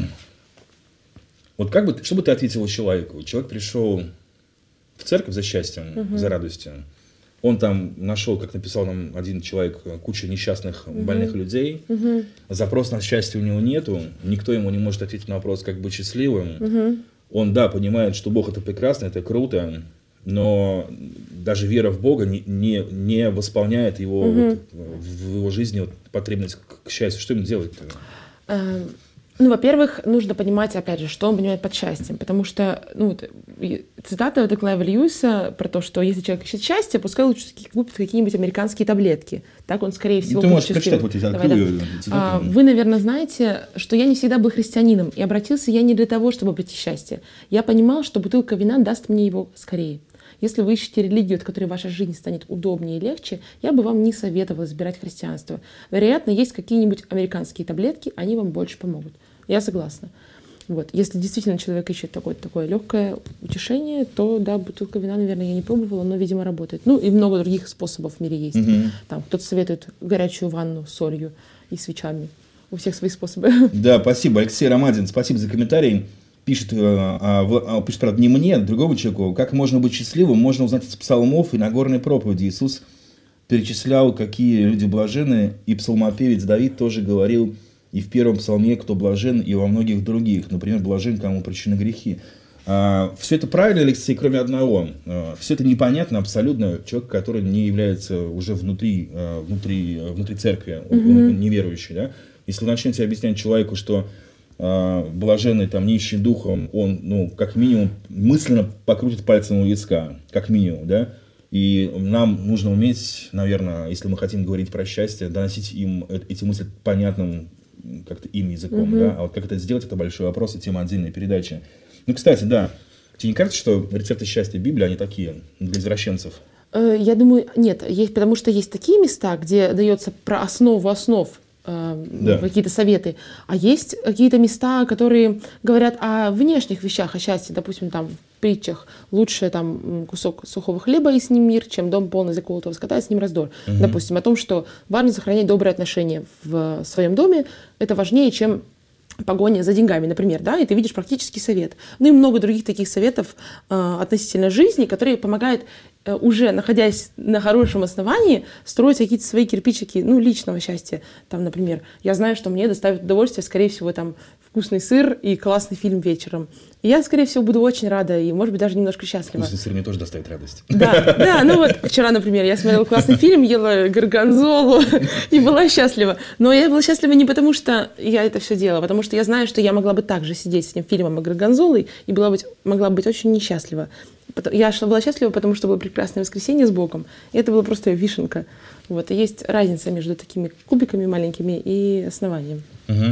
Вот как бы, что бы ты ответил человеку? Человек пришел в церковь за счастьем, uh-huh. за радостью. Он там нашел, как написал нам один человек, кучу несчастных, uh-huh. больных людей. Uh-huh. Запрос на счастье у него нету. Никто ему не может ответить на вопрос, как быть счастливым. Uh-huh. Он, да, понимает, что Бог это прекрасно, это круто, но даже вера в Бога не, не, не восполняет его, uh-huh. вот, в его жизни вот, потребность к, к счастью. Что ему делать-то? Uh-huh. Ну, во-первых, нужно понимать, опять же, что он понимает под счастьем, потому что, ну, вот, цитата это Клайва Льюиса про то, что если человек ищет счастье, пускай лучше купит какие-нибудь американские таблетки, так он, скорее всего, ну, будет счастливым. Ты можешь прочитать, вот эти цитаты. А, вы, наверное, знаете, что я не всегда был христианином, и обратился я не для того, чтобы обрести счастье. Я понимал, что бутылка вина даст мне его скорее. Если вы ищете религию, от которой ваша жизнь станет удобнее и легче, я бы вам не советовала избирать христианство. Вероятно, есть какие-нибудь американские таблетки, они вам больше помогут. Я согласна. Вот. Если действительно человек ищет такое, такое легкое утешение, то да, бутылка вина, наверное, я не пробовала, но, видимо, работает. Ну и много других способов в мире есть. Mm-hmm. Там кто-то советует горячую ванну с солью и свечами. У всех свои способы. Да, спасибо. Алексей Ромадин, спасибо за комментарий. Пишет, а, а, пишет, правда, не мне, а другому человеку. Как можно быть счастливым, можно узнать из псалмов и Нагорной проповеди. Иисус перечислял, какие люди блаженны, и псалмопевец Давид тоже говорил и в первом псалме, кто блажен, и во многих других. Например, блажен, кому прощены грехи. А, все это правильно, Алексей, кроме одного. А, все это непонятно абсолютно человек, который не является уже внутри, а, внутри, внутри церкви, mm-hmm. неверующий. Да? Если вы начнете объяснять человеку, что блаженный, там, нищий духом, он, ну, как минимум, мысленно покрутит пальцем у виска, как минимум, да, и нам нужно уметь, наверное, если мы хотим говорить про счастье, доносить им эти мысли понятным как-то им языком, mm-hmm. да, а вот как это сделать, это большой вопрос, и тема отдельной передачи. Ну, кстати, да, тебе не кажется, что рецепты счастья Библии, они такие, для извращенцев? Я думаю, нет, есть, потому что есть такие места, где дается про основу основ, да. какие-то советы, а есть какие-то места, которые говорят о внешних вещах, о счастье, допустим, там в притчах лучше там кусок сухого хлеба и с ним мир, чем дом полный заколотого скота и с ним раздор. Угу. Допустим, о том, что важно сохранять добрые отношения в своем доме, это важнее, чем погоня за деньгами, например, да, и ты видишь практический совет. Ну и много других таких советов э, относительно жизни, которые помогают э, уже, находясь на хорошем основании, строить какие-то свои кирпичики, ну, личного счастья. Там, например, я знаю, что мне доставит удовольствие, скорее всего, там, вкусный сыр и классный фильм вечером. И я, скорее всего, буду очень рада и, может быть, даже немножко счастлива. Вкусный сыр мне тоже доставит радость. Да, да, ну вот вчера, например, я смотрела классный фильм, ела горгонзолу и была счастлива. Но я была счастлива не потому, что я это все делала, потому что я знаю, что я могла бы также сидеть с этим фильмом о горгонзолой и была быть, могла быть очень несчастлива. Я была счастлива, потому что было прекрасное воскресенье с Богом, и это была просто вишенка. Вот, и есть разница между такими кубиками маленькими и основанием. Угу.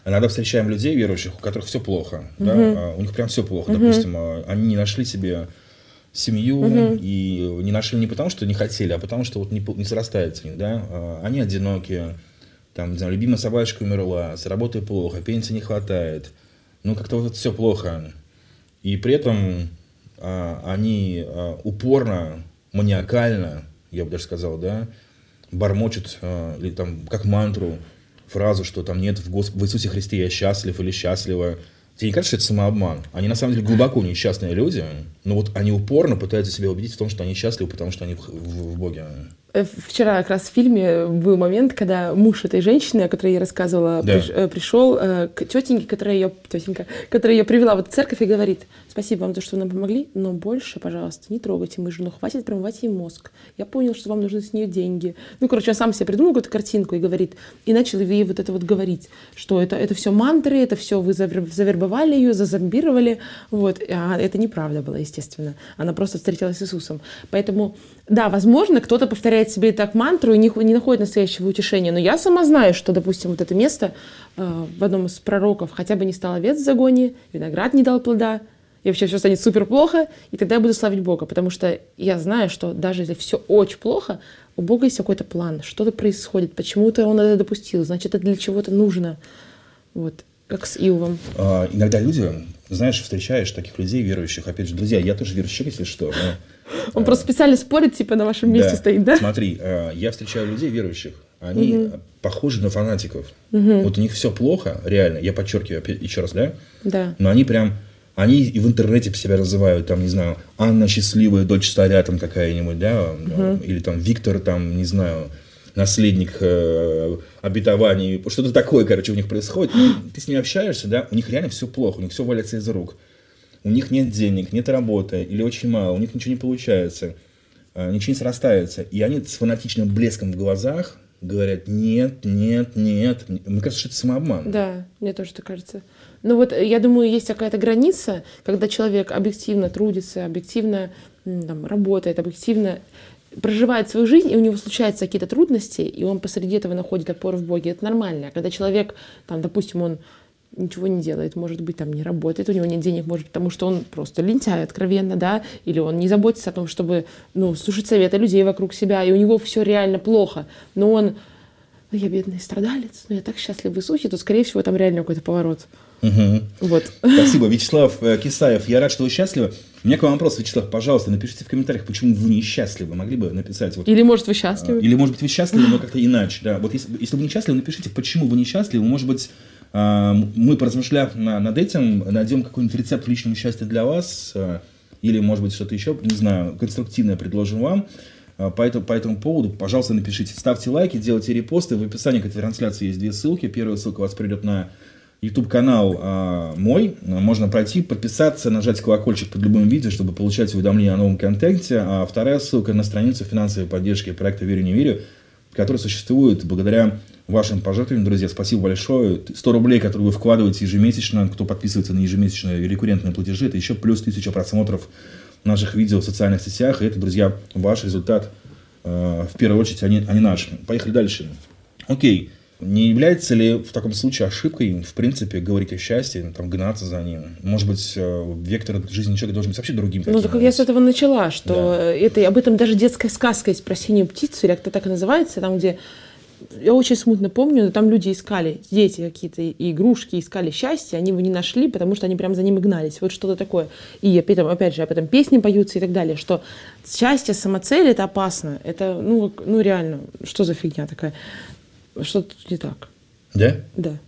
иногда встречаем людей верующих, у которых все плохо, uh-huh. да, а у них прям все плохо, uh-huh. допустим, они не нашли себе семью uh-huh. и не нашли не потому, что не хотели, а потому, что вот не, не срастается в них, да, они одинокие, там, не знаю, любимая собачка умерла, с работой плохо, пенсии не хватает, ну, как-то вот все плохо, и при этом а, они а, упорно, маниакально, я бы даже сказал, да, бормочут, а, или там, как мантру, фразу, что там нет в, Госп... в Иисусе Христе я счастлив или счастлива. Тебе не кажется, что это самообман? Они на самом деле глубоко несчастные люди, но вот они упорно пытаются себя убедить в том, что они счастливы, потому что они в, в, в Боге. Вчера как раз в фильме был момент, когда муж этой женщины, о которой я рассказывала, да. приш, пришел к тетеньке, которая ее, тетенька, которая ее привела в эту церковь и говорит: спасибо вам за то, что вы нам помогли, но больше, пожалуйста, не трогайте мою жену, хватит промывать ей мозг. Я понял, что вам нужны с нее деньги. Ну, короче, он сам себе придумал какую-то картинку и говорит, и начал ей вот это вот говорить, что это, это все мантры, это все вы завербовали ее, зазомбировали, вот. А это неправда было, естественно. Она просто встретилась с Иисусом. Поэтому, да, возможно, кто-то повторяет себе так мантру и не, не находит настоящего утешения. Но я сама знаю, что, допустим, вот это место э, в одном из пророков хотя бы не стал овец в загоне, виноград не дал плода, и вообще все станет супер плохо, и тогда я буду славить Бога, потому что я знаю, что даже если все очень плохо, у Бога есть какой-то план, что-то происходит, почему-то Он это допустил, значит, это для чего-то нужно. Вот, как с Иовом. А, иногда люди, знаешь, встречаешь таких людей верующих, опять же, друзья, я тоже верующий, если что, но... Он просто специально спорит, типа на вашем месте да. стоит, да? Смотри, я встречаю людей верующих, они угу. похожи на фанатиков. Угу. Вот у них все плохо, реально, я подчеркиваю еще раз, да? Да. Но они прям, они и в интернете себя называют, там, не знаю, Анна счастливая, дочь царя там какая-нибудь, да? Угу. Или там Виктор, там, не знаю, наследник э, обетований, что-то такое, короче, у них происходит. Ты с ними общаешься, да? У них реально все плохо, у них все валяется из рук. У них нет денег, нет работы, или очень мало, у них ничего не получается, ничего не срастается. И они с фанатичным блеском в глазах говорят: нет, нет, нет. Мне кажется, что это самообман. Да, мне тоже так кажется. Ну вот, я думаю, есть какая-то граница, когда человек объективно трудится, объективно там, работает, объективно проживает свою жизнь, и у него случаются какие-то трудности, и он посреди этого находит опору в Боге. Это нормально. А когда человек, там, допустим, он ничего не делает, может быть, там не работает, у него нет денег, может, потому что он просто лентяй откровенно, да, или он не заботится о том, чтобы, ну, слушать советы людей вокруг себя, и у него все реально плохо, но он, ну, я бедный страдалец, но я так счастлив в Иисусе, то, скорее всего, там реально какой-то поворот. Угу. Вот. Спасибо, Вячеслав Кисаев, я рад, что вы счастливы. У меня к вам вопрос, Вячеслав, пожалуйста, напишите в комментариях, почему вы несчастливы, могли бы написать. Вот, или, может, вы счастливы. Или, может быть, вы счастливы, но как-то иначе, да. Вот если, если вы несчастливы, напишите, почему вы несчастливы, может быть, мы, поразмышляв над этим, найдем какой-нибудь рецепт личного счастья для вас, или, может быть, что-то еще, не знаю, конструктивное предложим вам. По этому, по этому поводу, пожалуйста, напишите, ставьте лайки, делайте репосты. В описании к этой трансляции есть две ссылки. Первая ссылка вас приведет на YouTube-канал а, мой. Можно пройти, подписаться, нажать колокольчик под любым видео, чтобы получать уведомления о новом контенте. А вторая ссылка на страницу финансовой поддержки проекта «Верю, не верю», который существует благодаря вашим пожертвованиям, друзья. Спасибо большое. сто рублей, которые вы вкладываете ежемесячно, кто подписывается на ежемесячные рекуррентные платежи, это еще плюс тысяча просмотров наших видео в социальных сетях. И это, друзья, ваш результат. Э, в первую очередь, а не, а не наш. Поехали дальше. Окей. Не является ли в таком случае ошибкой, в принципе, говорить о счастье, там, гнаться за ним? Может быть, вектор жизни человека должен быть вообще другим? Ну, так я с этого начала, что да. это, об этом даже детская сказка есть про синюю птицу, или как-то так и называется, там, где, я очень смутно помню, но там люди искали, дети какие-то, игрушки, искали счастье, они его не нашли, потому что они прям за ним гнались. Вот что-то такое. И опять, опять же, об этом песни поются и так далее, что счастье, самоцель — это опасно. Это, ну, ну реально, что за фигня такая? Что-то не так. Да? Да.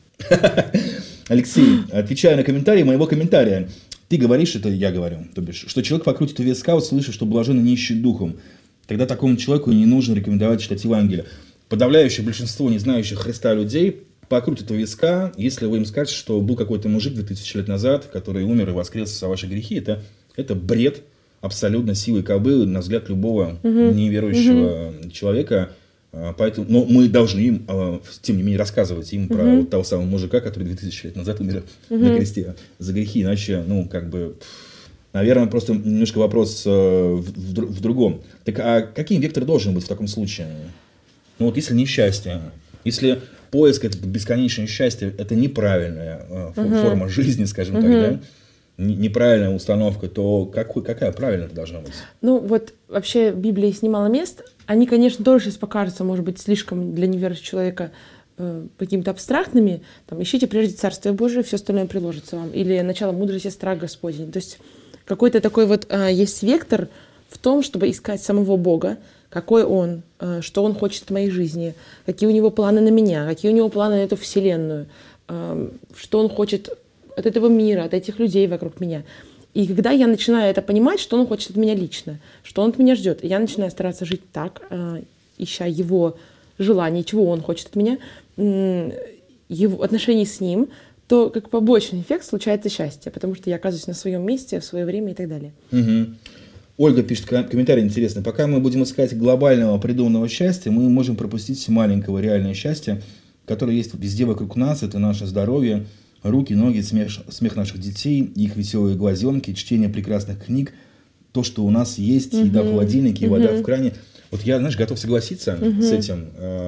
Алексей, отвечая на комментарии моего комментария, ты говоришь, это я говорю, то бишь, что человек покрутит у виска, услышав, что блаженны нищие духом. Тогда такому человеку не нужно рекомендовать читать Евангелие. Подавляющее большинство не знающих Христа людей покрутит у виска, если вы им скажете, что был какой-то мужик две тысячи лет назад, который умер и воскрес за ваши грехи. Это, это бред абсолютно силой кобылы, на взгляд любого угу. неверующего угу. человека. Поэтому, но мы должны им, тем не менее, рассказывать им про uh-huh. вот того самого мужика, который две тысячи лет назад умер uh-huh. на кресте за грехи. Иначе, ну, как бы, наверное, просто немножко вопрос в, в, в другом. Так а каким вектор должен быть в таком случае? Ну, вот если несчастье, Если поиск это бесконечное счастье, это неправильная э, uh-huh. форма жизни, скажем uh-huh. так, да? Неправильная установка, то какой, какая правильная это должна быть? Ну, вот вообще в Библии есть немало мест. Они, конечно, тоже сейчас покажутся, может быть, слишком для неверующего человека э, какими-то абстрактными. Там, ищите прежде Царствие Божие, все остальное приложится вам. Или начало мудрости, страх Господень. То есть какой-то такой вот э, есть вектор в том, чтобы искать самого Бога, какой Он, э, что Он хочет от моей жизни, какие у Него планы на меня, какие у Него планы на эту вселенную, э, что Он хочет от этого мира, от этих людей вокруг меня. И когда я начинаю это понимать, что Он хочет от меня лично, что Он от меня ждет, я начинаю стараться жить так, э, ища Его желаний, чего Он хочет от меня, э, Его отношений с Ним, то как побочный эффект случается счастье, потому что я оказываюсь на своем месте, в свое время и так далее. Угу. Ольга пишет комментарий интересный. Пока мы будем искать глобального придуманного счастья, мы можем пропустить маленького реального счастья, которое есть везде вокруг нас. Это наше здоровье, руки, ноги, смех, смех наших детей, их веселые глазенки, чтение прекрасных книг, то, что у нас есть, uh-huh. еда в холодильнике, uh-huh. вода в кране. Вот я, знаешь, готов согласиться uh-huh. с этим,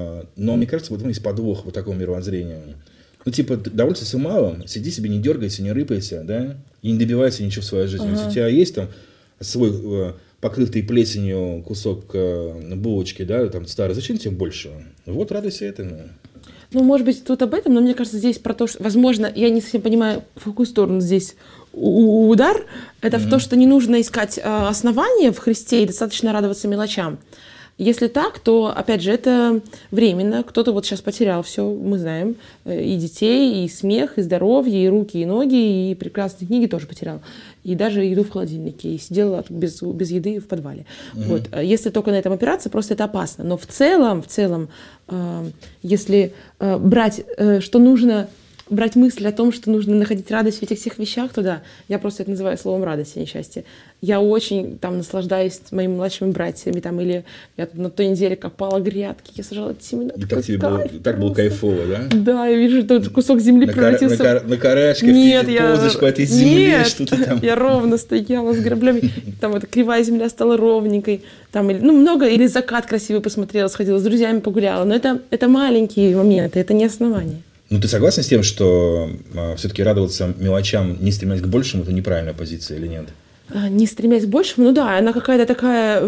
но мне кажется, в этом есть подвох вот такого мировоззрения. Ну, типа, довольствуйся малым, сиди себе, не дергайся, не рыпайся, да, и не добивайся ничего в своей жизни. Uh-huh. Если у тебя есть там свой э, покрытый плесенью кусок э, булочки, да, там старый, зачем тебе больше? Вот, радуйся этому. Ну, может быть, тут об этом, но мне кажется, здесь про то, что, возможно, я не совсем понимаю, в какую сторону здесь удар. Это mm-hmm. в то, что не нужно искать э, основания в Христе и достаточно радоваться мелочам. Если так, то, опять же, это временно. Кто-то вот сейчас потерял все, мы знаем, и детей, и смех, и здоровье, и руки, и ноги, и прекрасные книги тоже потерял. И даже еду в холодильнике, и сидела без, без еды в подвале. Угу. Вот. Если только на этом опираться, просто это опасно. Но в целом, в целом, э, если э, брать, э, что нужно... брать мысль о том, что нужно находить радость в этих всех вещах, то да, я просто это называю словом радость, а не счастье. Я очень там наслаждаюсь моими младшими братьями, там, или я тут на той неделе копала грядки, я сажала семена. И так тебе было, так было кайфово, да? Да, я вижу, что кусок земли на превратился... На, кар... на карачках Нет, ты я... ползаешь по этой земле, Нет, что-то там. Я ровно стояла с граблями, там эта кривая земля стала ровненькой, там, или, ну, много, или закат красивый посмотрела, сходила с друзьями погуляла, но это, это маленькие моменты, это не основание. Ну, ты согласна с тем, что э, все-таки радоваться мелочам, не стремясь к большему, это неправильная позиция или нет? Не стремясь к большему, ну да, она какая-то такая...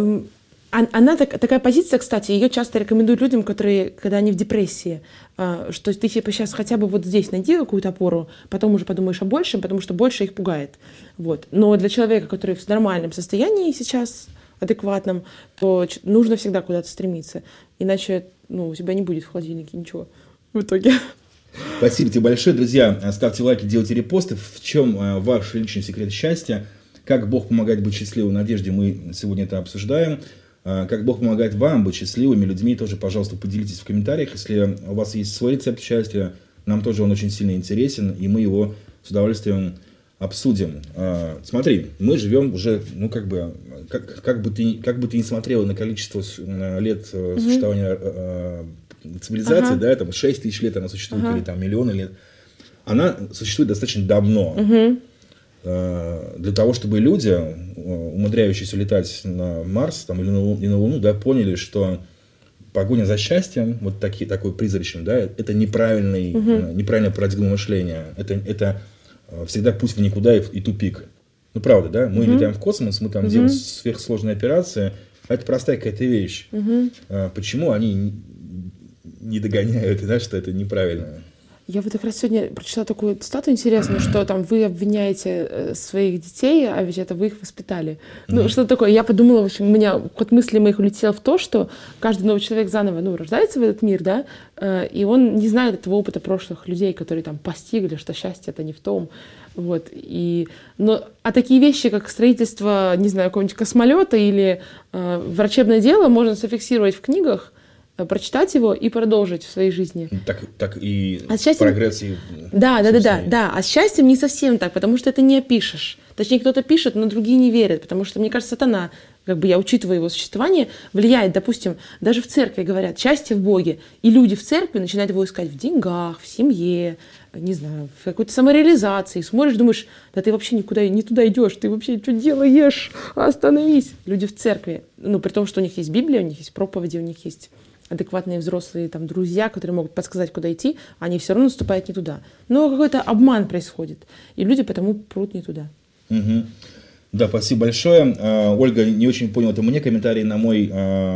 Она так, такая позиция, кстати, ее часто рекомендуют людям, которые, когда они в депрессии, что ты типа сейчас хотя бы вот здесь найди какую-то опору, потом уже подумаешь о большем, потому что больше их пугает. Вот. Но для человека, который в нормальном состоянии сейчас, адекватном, то нужно всегда куда-то стремиться. Иначе ну, у тебя не будет в холодильнике ничего в итоге. Спасибо тебе большое, друзья. Ставьте лайки, делайте репосты. В чем ваш личный секрет счастья? Как Бог помогает быть счастливым в надежде, мы сегодня это обсуждаем. Как Бог помогает вам быть счастливыми людьми, тоже, пожалуйста, поделитесь в комментариях. Если у вас есть свой рецепт счастья, нам тоже он очень сильно интересен, и мы его с удовольствием обсудим. Смотри, мы живем уже, ну, как бы, как, как, бы, ты, как бы ты ни смотрела на количество лет существования mm-hmm. цивилизации, ага. да, там шесть тысяч лет она существует, ага. или там миллионы лет, она существует достаточно давно. Угу. Для того, чтобы люди, умудряющиеся летать на Марс там, или, на Луну, или на Луну, да, поняли, что погоня за счастьем, вот такие, такой призрачный, да, это неправильный, угу. неправильная парадигма мышления. Это, это всегда путь в никуда и, и тупик. Ну, правда, да? Мы угу. летаем в космос, мы там угу. делаем сверхсложные операции, а это простая какая-то вещь. Угу. Почему они не догоняют, да, что это неправильно? Я вот как раз сегодня прочитала такую цитату интересную, что там вы обвиняете своих детей, а ведь это вы их воспитали. Ну, mm-hmm. что такое? Я подумала, в общем, у меня ход мысли моих улетел в то, что каждый новый человек заново, ну, рождается в этот мир, да, и он не знает этого опыта прошлых людей, которые там постигли, что счастье это не в том. Вот, и, но, а такие вещи, как строительство, не знаю, какого-нибудь космолета или э, врачебное дело можно зафиксировать в книгах, прочитать его и продолжить в своей жизни. Так, так и а счастьем... прогресс. И... Да, да, да, да, да. А с счастьем не совсем так, потому что это не опишешь. Точнее, кто-то пишет, но другие не верят, потому что, мне кажется, сатана, как бы я учитывая его существование, влияет, допустим, даже в церкви говорят, счастье в Боге, и люди в церкви начинают его искать в деньгах, в семье, не знаю, в какой-то самореализации. Смотришь, думаешь, да ты вообще никуда не туда идешь, ты вообще что делаешь? Остановись. Люди в церкви, ну, при том, что у них есть Библия, у них есть проповеди, у них есть адекватные взрослые там, друзья, которые могут подсказать, куда идти, они все равно наступают не туда. Но какой-то обман происходит, и люди потому прут не туда. Угу. Да, спасибо большое. Ольга, не очень понял, это мне комментарий на мой,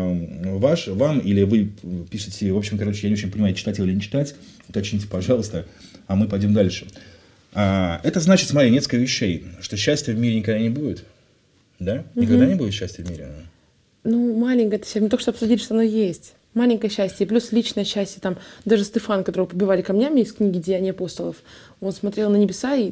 ваш, вам, или вы пишете, в общем, короче, я не очень понимаю, читать его или не читать, уточните, пожалуйста, а мы пойдем дальше. Это значит, смотри, несколько вещей, что счастья в мире никогда не будет, да? Никогда угу. не будет счастья в мире. Ну, маленькое, мы только что обсудили, что оно есть. Маленькое счастье, плюс личное счастье. Там даже Стефан, которого побивали камнями из книги «Деяния апостолов», он смотрел на небеса и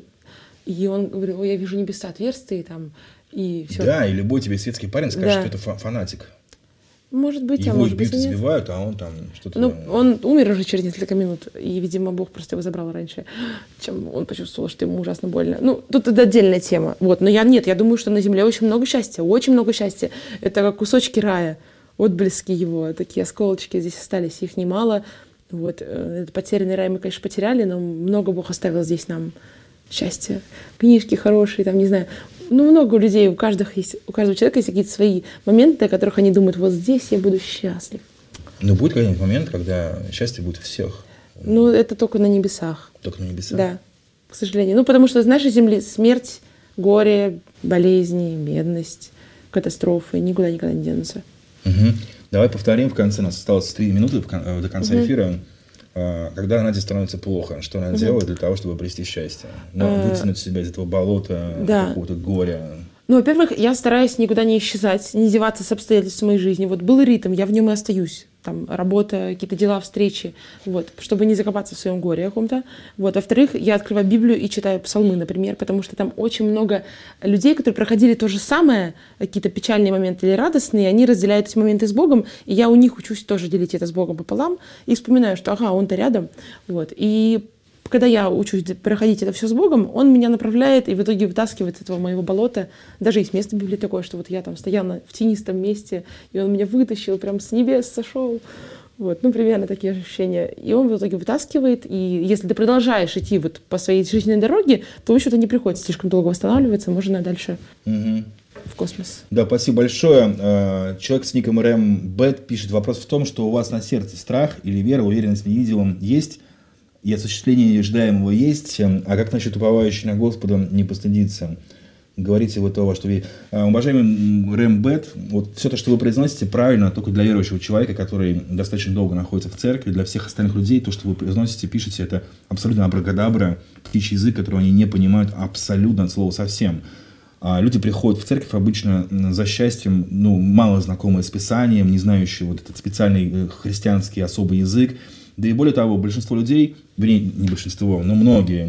И он говорил: я вижу небеса отверстые там, и все. Да, и любой тебе светский парень скажет, да. что это фанатик. Может быть, его а может бьют, быть, нет. избивают, а он там что-то... Ну, он умер уже через несколько минут, и, видимо, Бог просто его забрал раньше, чем он почувствовал, что ему ужасно больно. Ну, тут это отдельная тема. Вот. Но я нет, я думаю, что на земле очень много счастья, очень много счастья. Это как кусочки рая, отблески его, такие осколочки здесь остались, их немало. Вот. Этот потерянный рай мы, конечно, потеряли, но много Бог оставил здесь нам. Счастье, книжки хорошие, там, не знаю. Ну, много у людей, у каждого есть, у каждого человека есть какие-то свои моменты, о которых они думают: вот здесь я буду счастлив. Но будет какой-нибудь момент, когда счастье будет у всех. Ну, это только на небесах. Только на небесах? Да, к сожалению. Ну, потому что с нашей земли смерть, горе, болезни, бедность, катастрофы никуда никогда не денутся. Угу. Давай повторим в конце, у нас осталось три минуты до конца угу. эфира. Когда Наде становится плохо, что она угу. делает для того, чтобы обрести счастье? Ну, а... вытянуть себя из этого болота, да. какого-то горя. Ну, во-первых, я стараюсь никуда не исчезать, не деваться с обстоятельств моей жизни. Вот был ритм, я в нем и остаюсь. Там работа, какие-то дела, встречи, вот, чтобы не закопаться в своем горе каком-то. Вот. Во-вторых, я открываю Библию и читаю псалмы, например, потому что там очень много людей, которые проходили то же самое, какие-то печальные моменты или радостные, они разделяют эти моменты с Богом, и я у них учусь тоже делить это с Богом пополам, и вспоминаю, что ага, он-то рядом. Вот. И когда я учусь проходить это все с Богом, он меня направляет и в итоге вытаскивает из этого моего болота. Даже есть место в Библии такое, что вот я там стояла в тенистом месте, и он меня вытащил, прям с небес сошел. Вот, ну, примерно такие ощущения. И он в итоге вытаскивает, и если ты продолжаешь идти вот по своей жизненной дороге, то, в общем-то, не приходится слишком долго восстанавливаться, можно дальше угу. в космос. Да, спасибо большое. Человек с ником РМБет пишет: вопрос в том, что у вас на сердце страх или вера, уверенность в невидимом есть, и осуществление ожидаемого есть, а как насчет уповающих на Господа не постыдиться? Говорите вот того, что вы... Уважаемый Рэмбет, вот все то, что вы произносите, правильно только для верующего человека, который достаточно долго находится в церкви. Для всех остальных людей то, что вы произносите, пишете, это абсолютно абракадабра, птичий язык, который они не понимают абсолютно от слова совсем. А люди приходят в церковь обычно за счастьем, ну, мало знакомые с Писанием, не знающие вот этот специальный христианский особый язык. Да и более того, большинство людей, вернее, не большинство, но многие,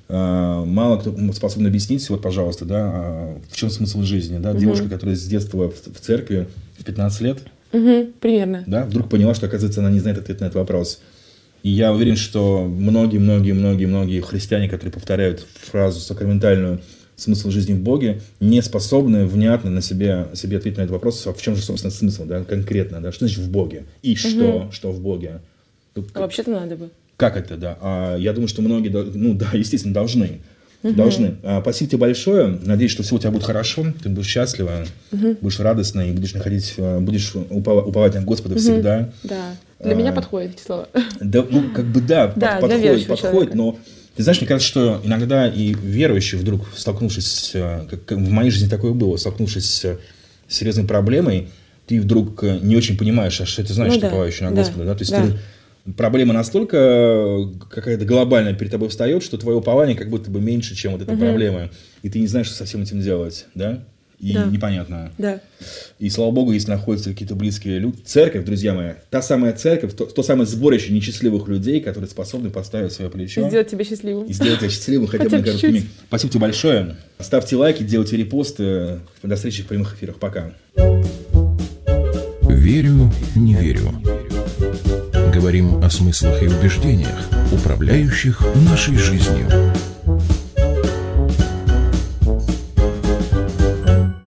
мало кто способен объяснить, вот, пожалуйста, да, в чем смысл жизни. Да? Угу. Девушка, которая с детства в, в церкви в пятнадцать лет, угу, примерно. Да, вдруг поняла, что, оказывается, она не знает ответ на этот вопрос. И я уверен, что многие-многие-многие-многие христиане, которые повторяют фразу сакраментальную «смысл жизни в Боге», не способны внятно на себе, себе ответить на этот вопрос, а в чем же, собственно, смысл, да, конкретно, да, что значит в Боге и что, угу. что в Боге. А вообще-то надо бы. Как это, да? А, я думаю, что многие, ну да, естественно, должны. Угу. Должны. А, спасибо тебе большое. Надеюсь, что все у тебя будет хорошо. Ты будешь счастлива, угу. будешь радостна и будешь находить, будешь упов- уповать на Господа угу. всегда. Да. Для а, меня подходит эти слова. Да, ну, как бы да, да под, подходит, подходит, но ты знаешь, мне кажется, что иногда и верующие вдруг, столкнувшись, как в моей жизни такое было, столкнувшись с серьезной проблемой, ты вдруг не очень понимаешь, а что это значит, ну, уповающий да, на Господа. Да, да? То есть да. ты проблема настолько какая-то глобальная перед тобой встает, что твое упование как будто бы меньше, чем вот эта угу. проблема. И ты не знаешь, что со всем этим делать, да? И да. непонятно. Да. И слава Богу, если находятся какие-то близкие люди. Церковь, друзья мои, та самая церковь, то, то самое сборище несчастливых людей, которые способны поставить свое плечо. И сделать тебя счастливым. И сделать тебя счастливым хотя бы на короткий миг. Спасибо тебе большое. Ставьте лайки, делайте репосты. До встречи в прямых эфирах. Пока. Верю, не верю. Говорим о смыслах и убеждениях, управляющих нашей жизнью.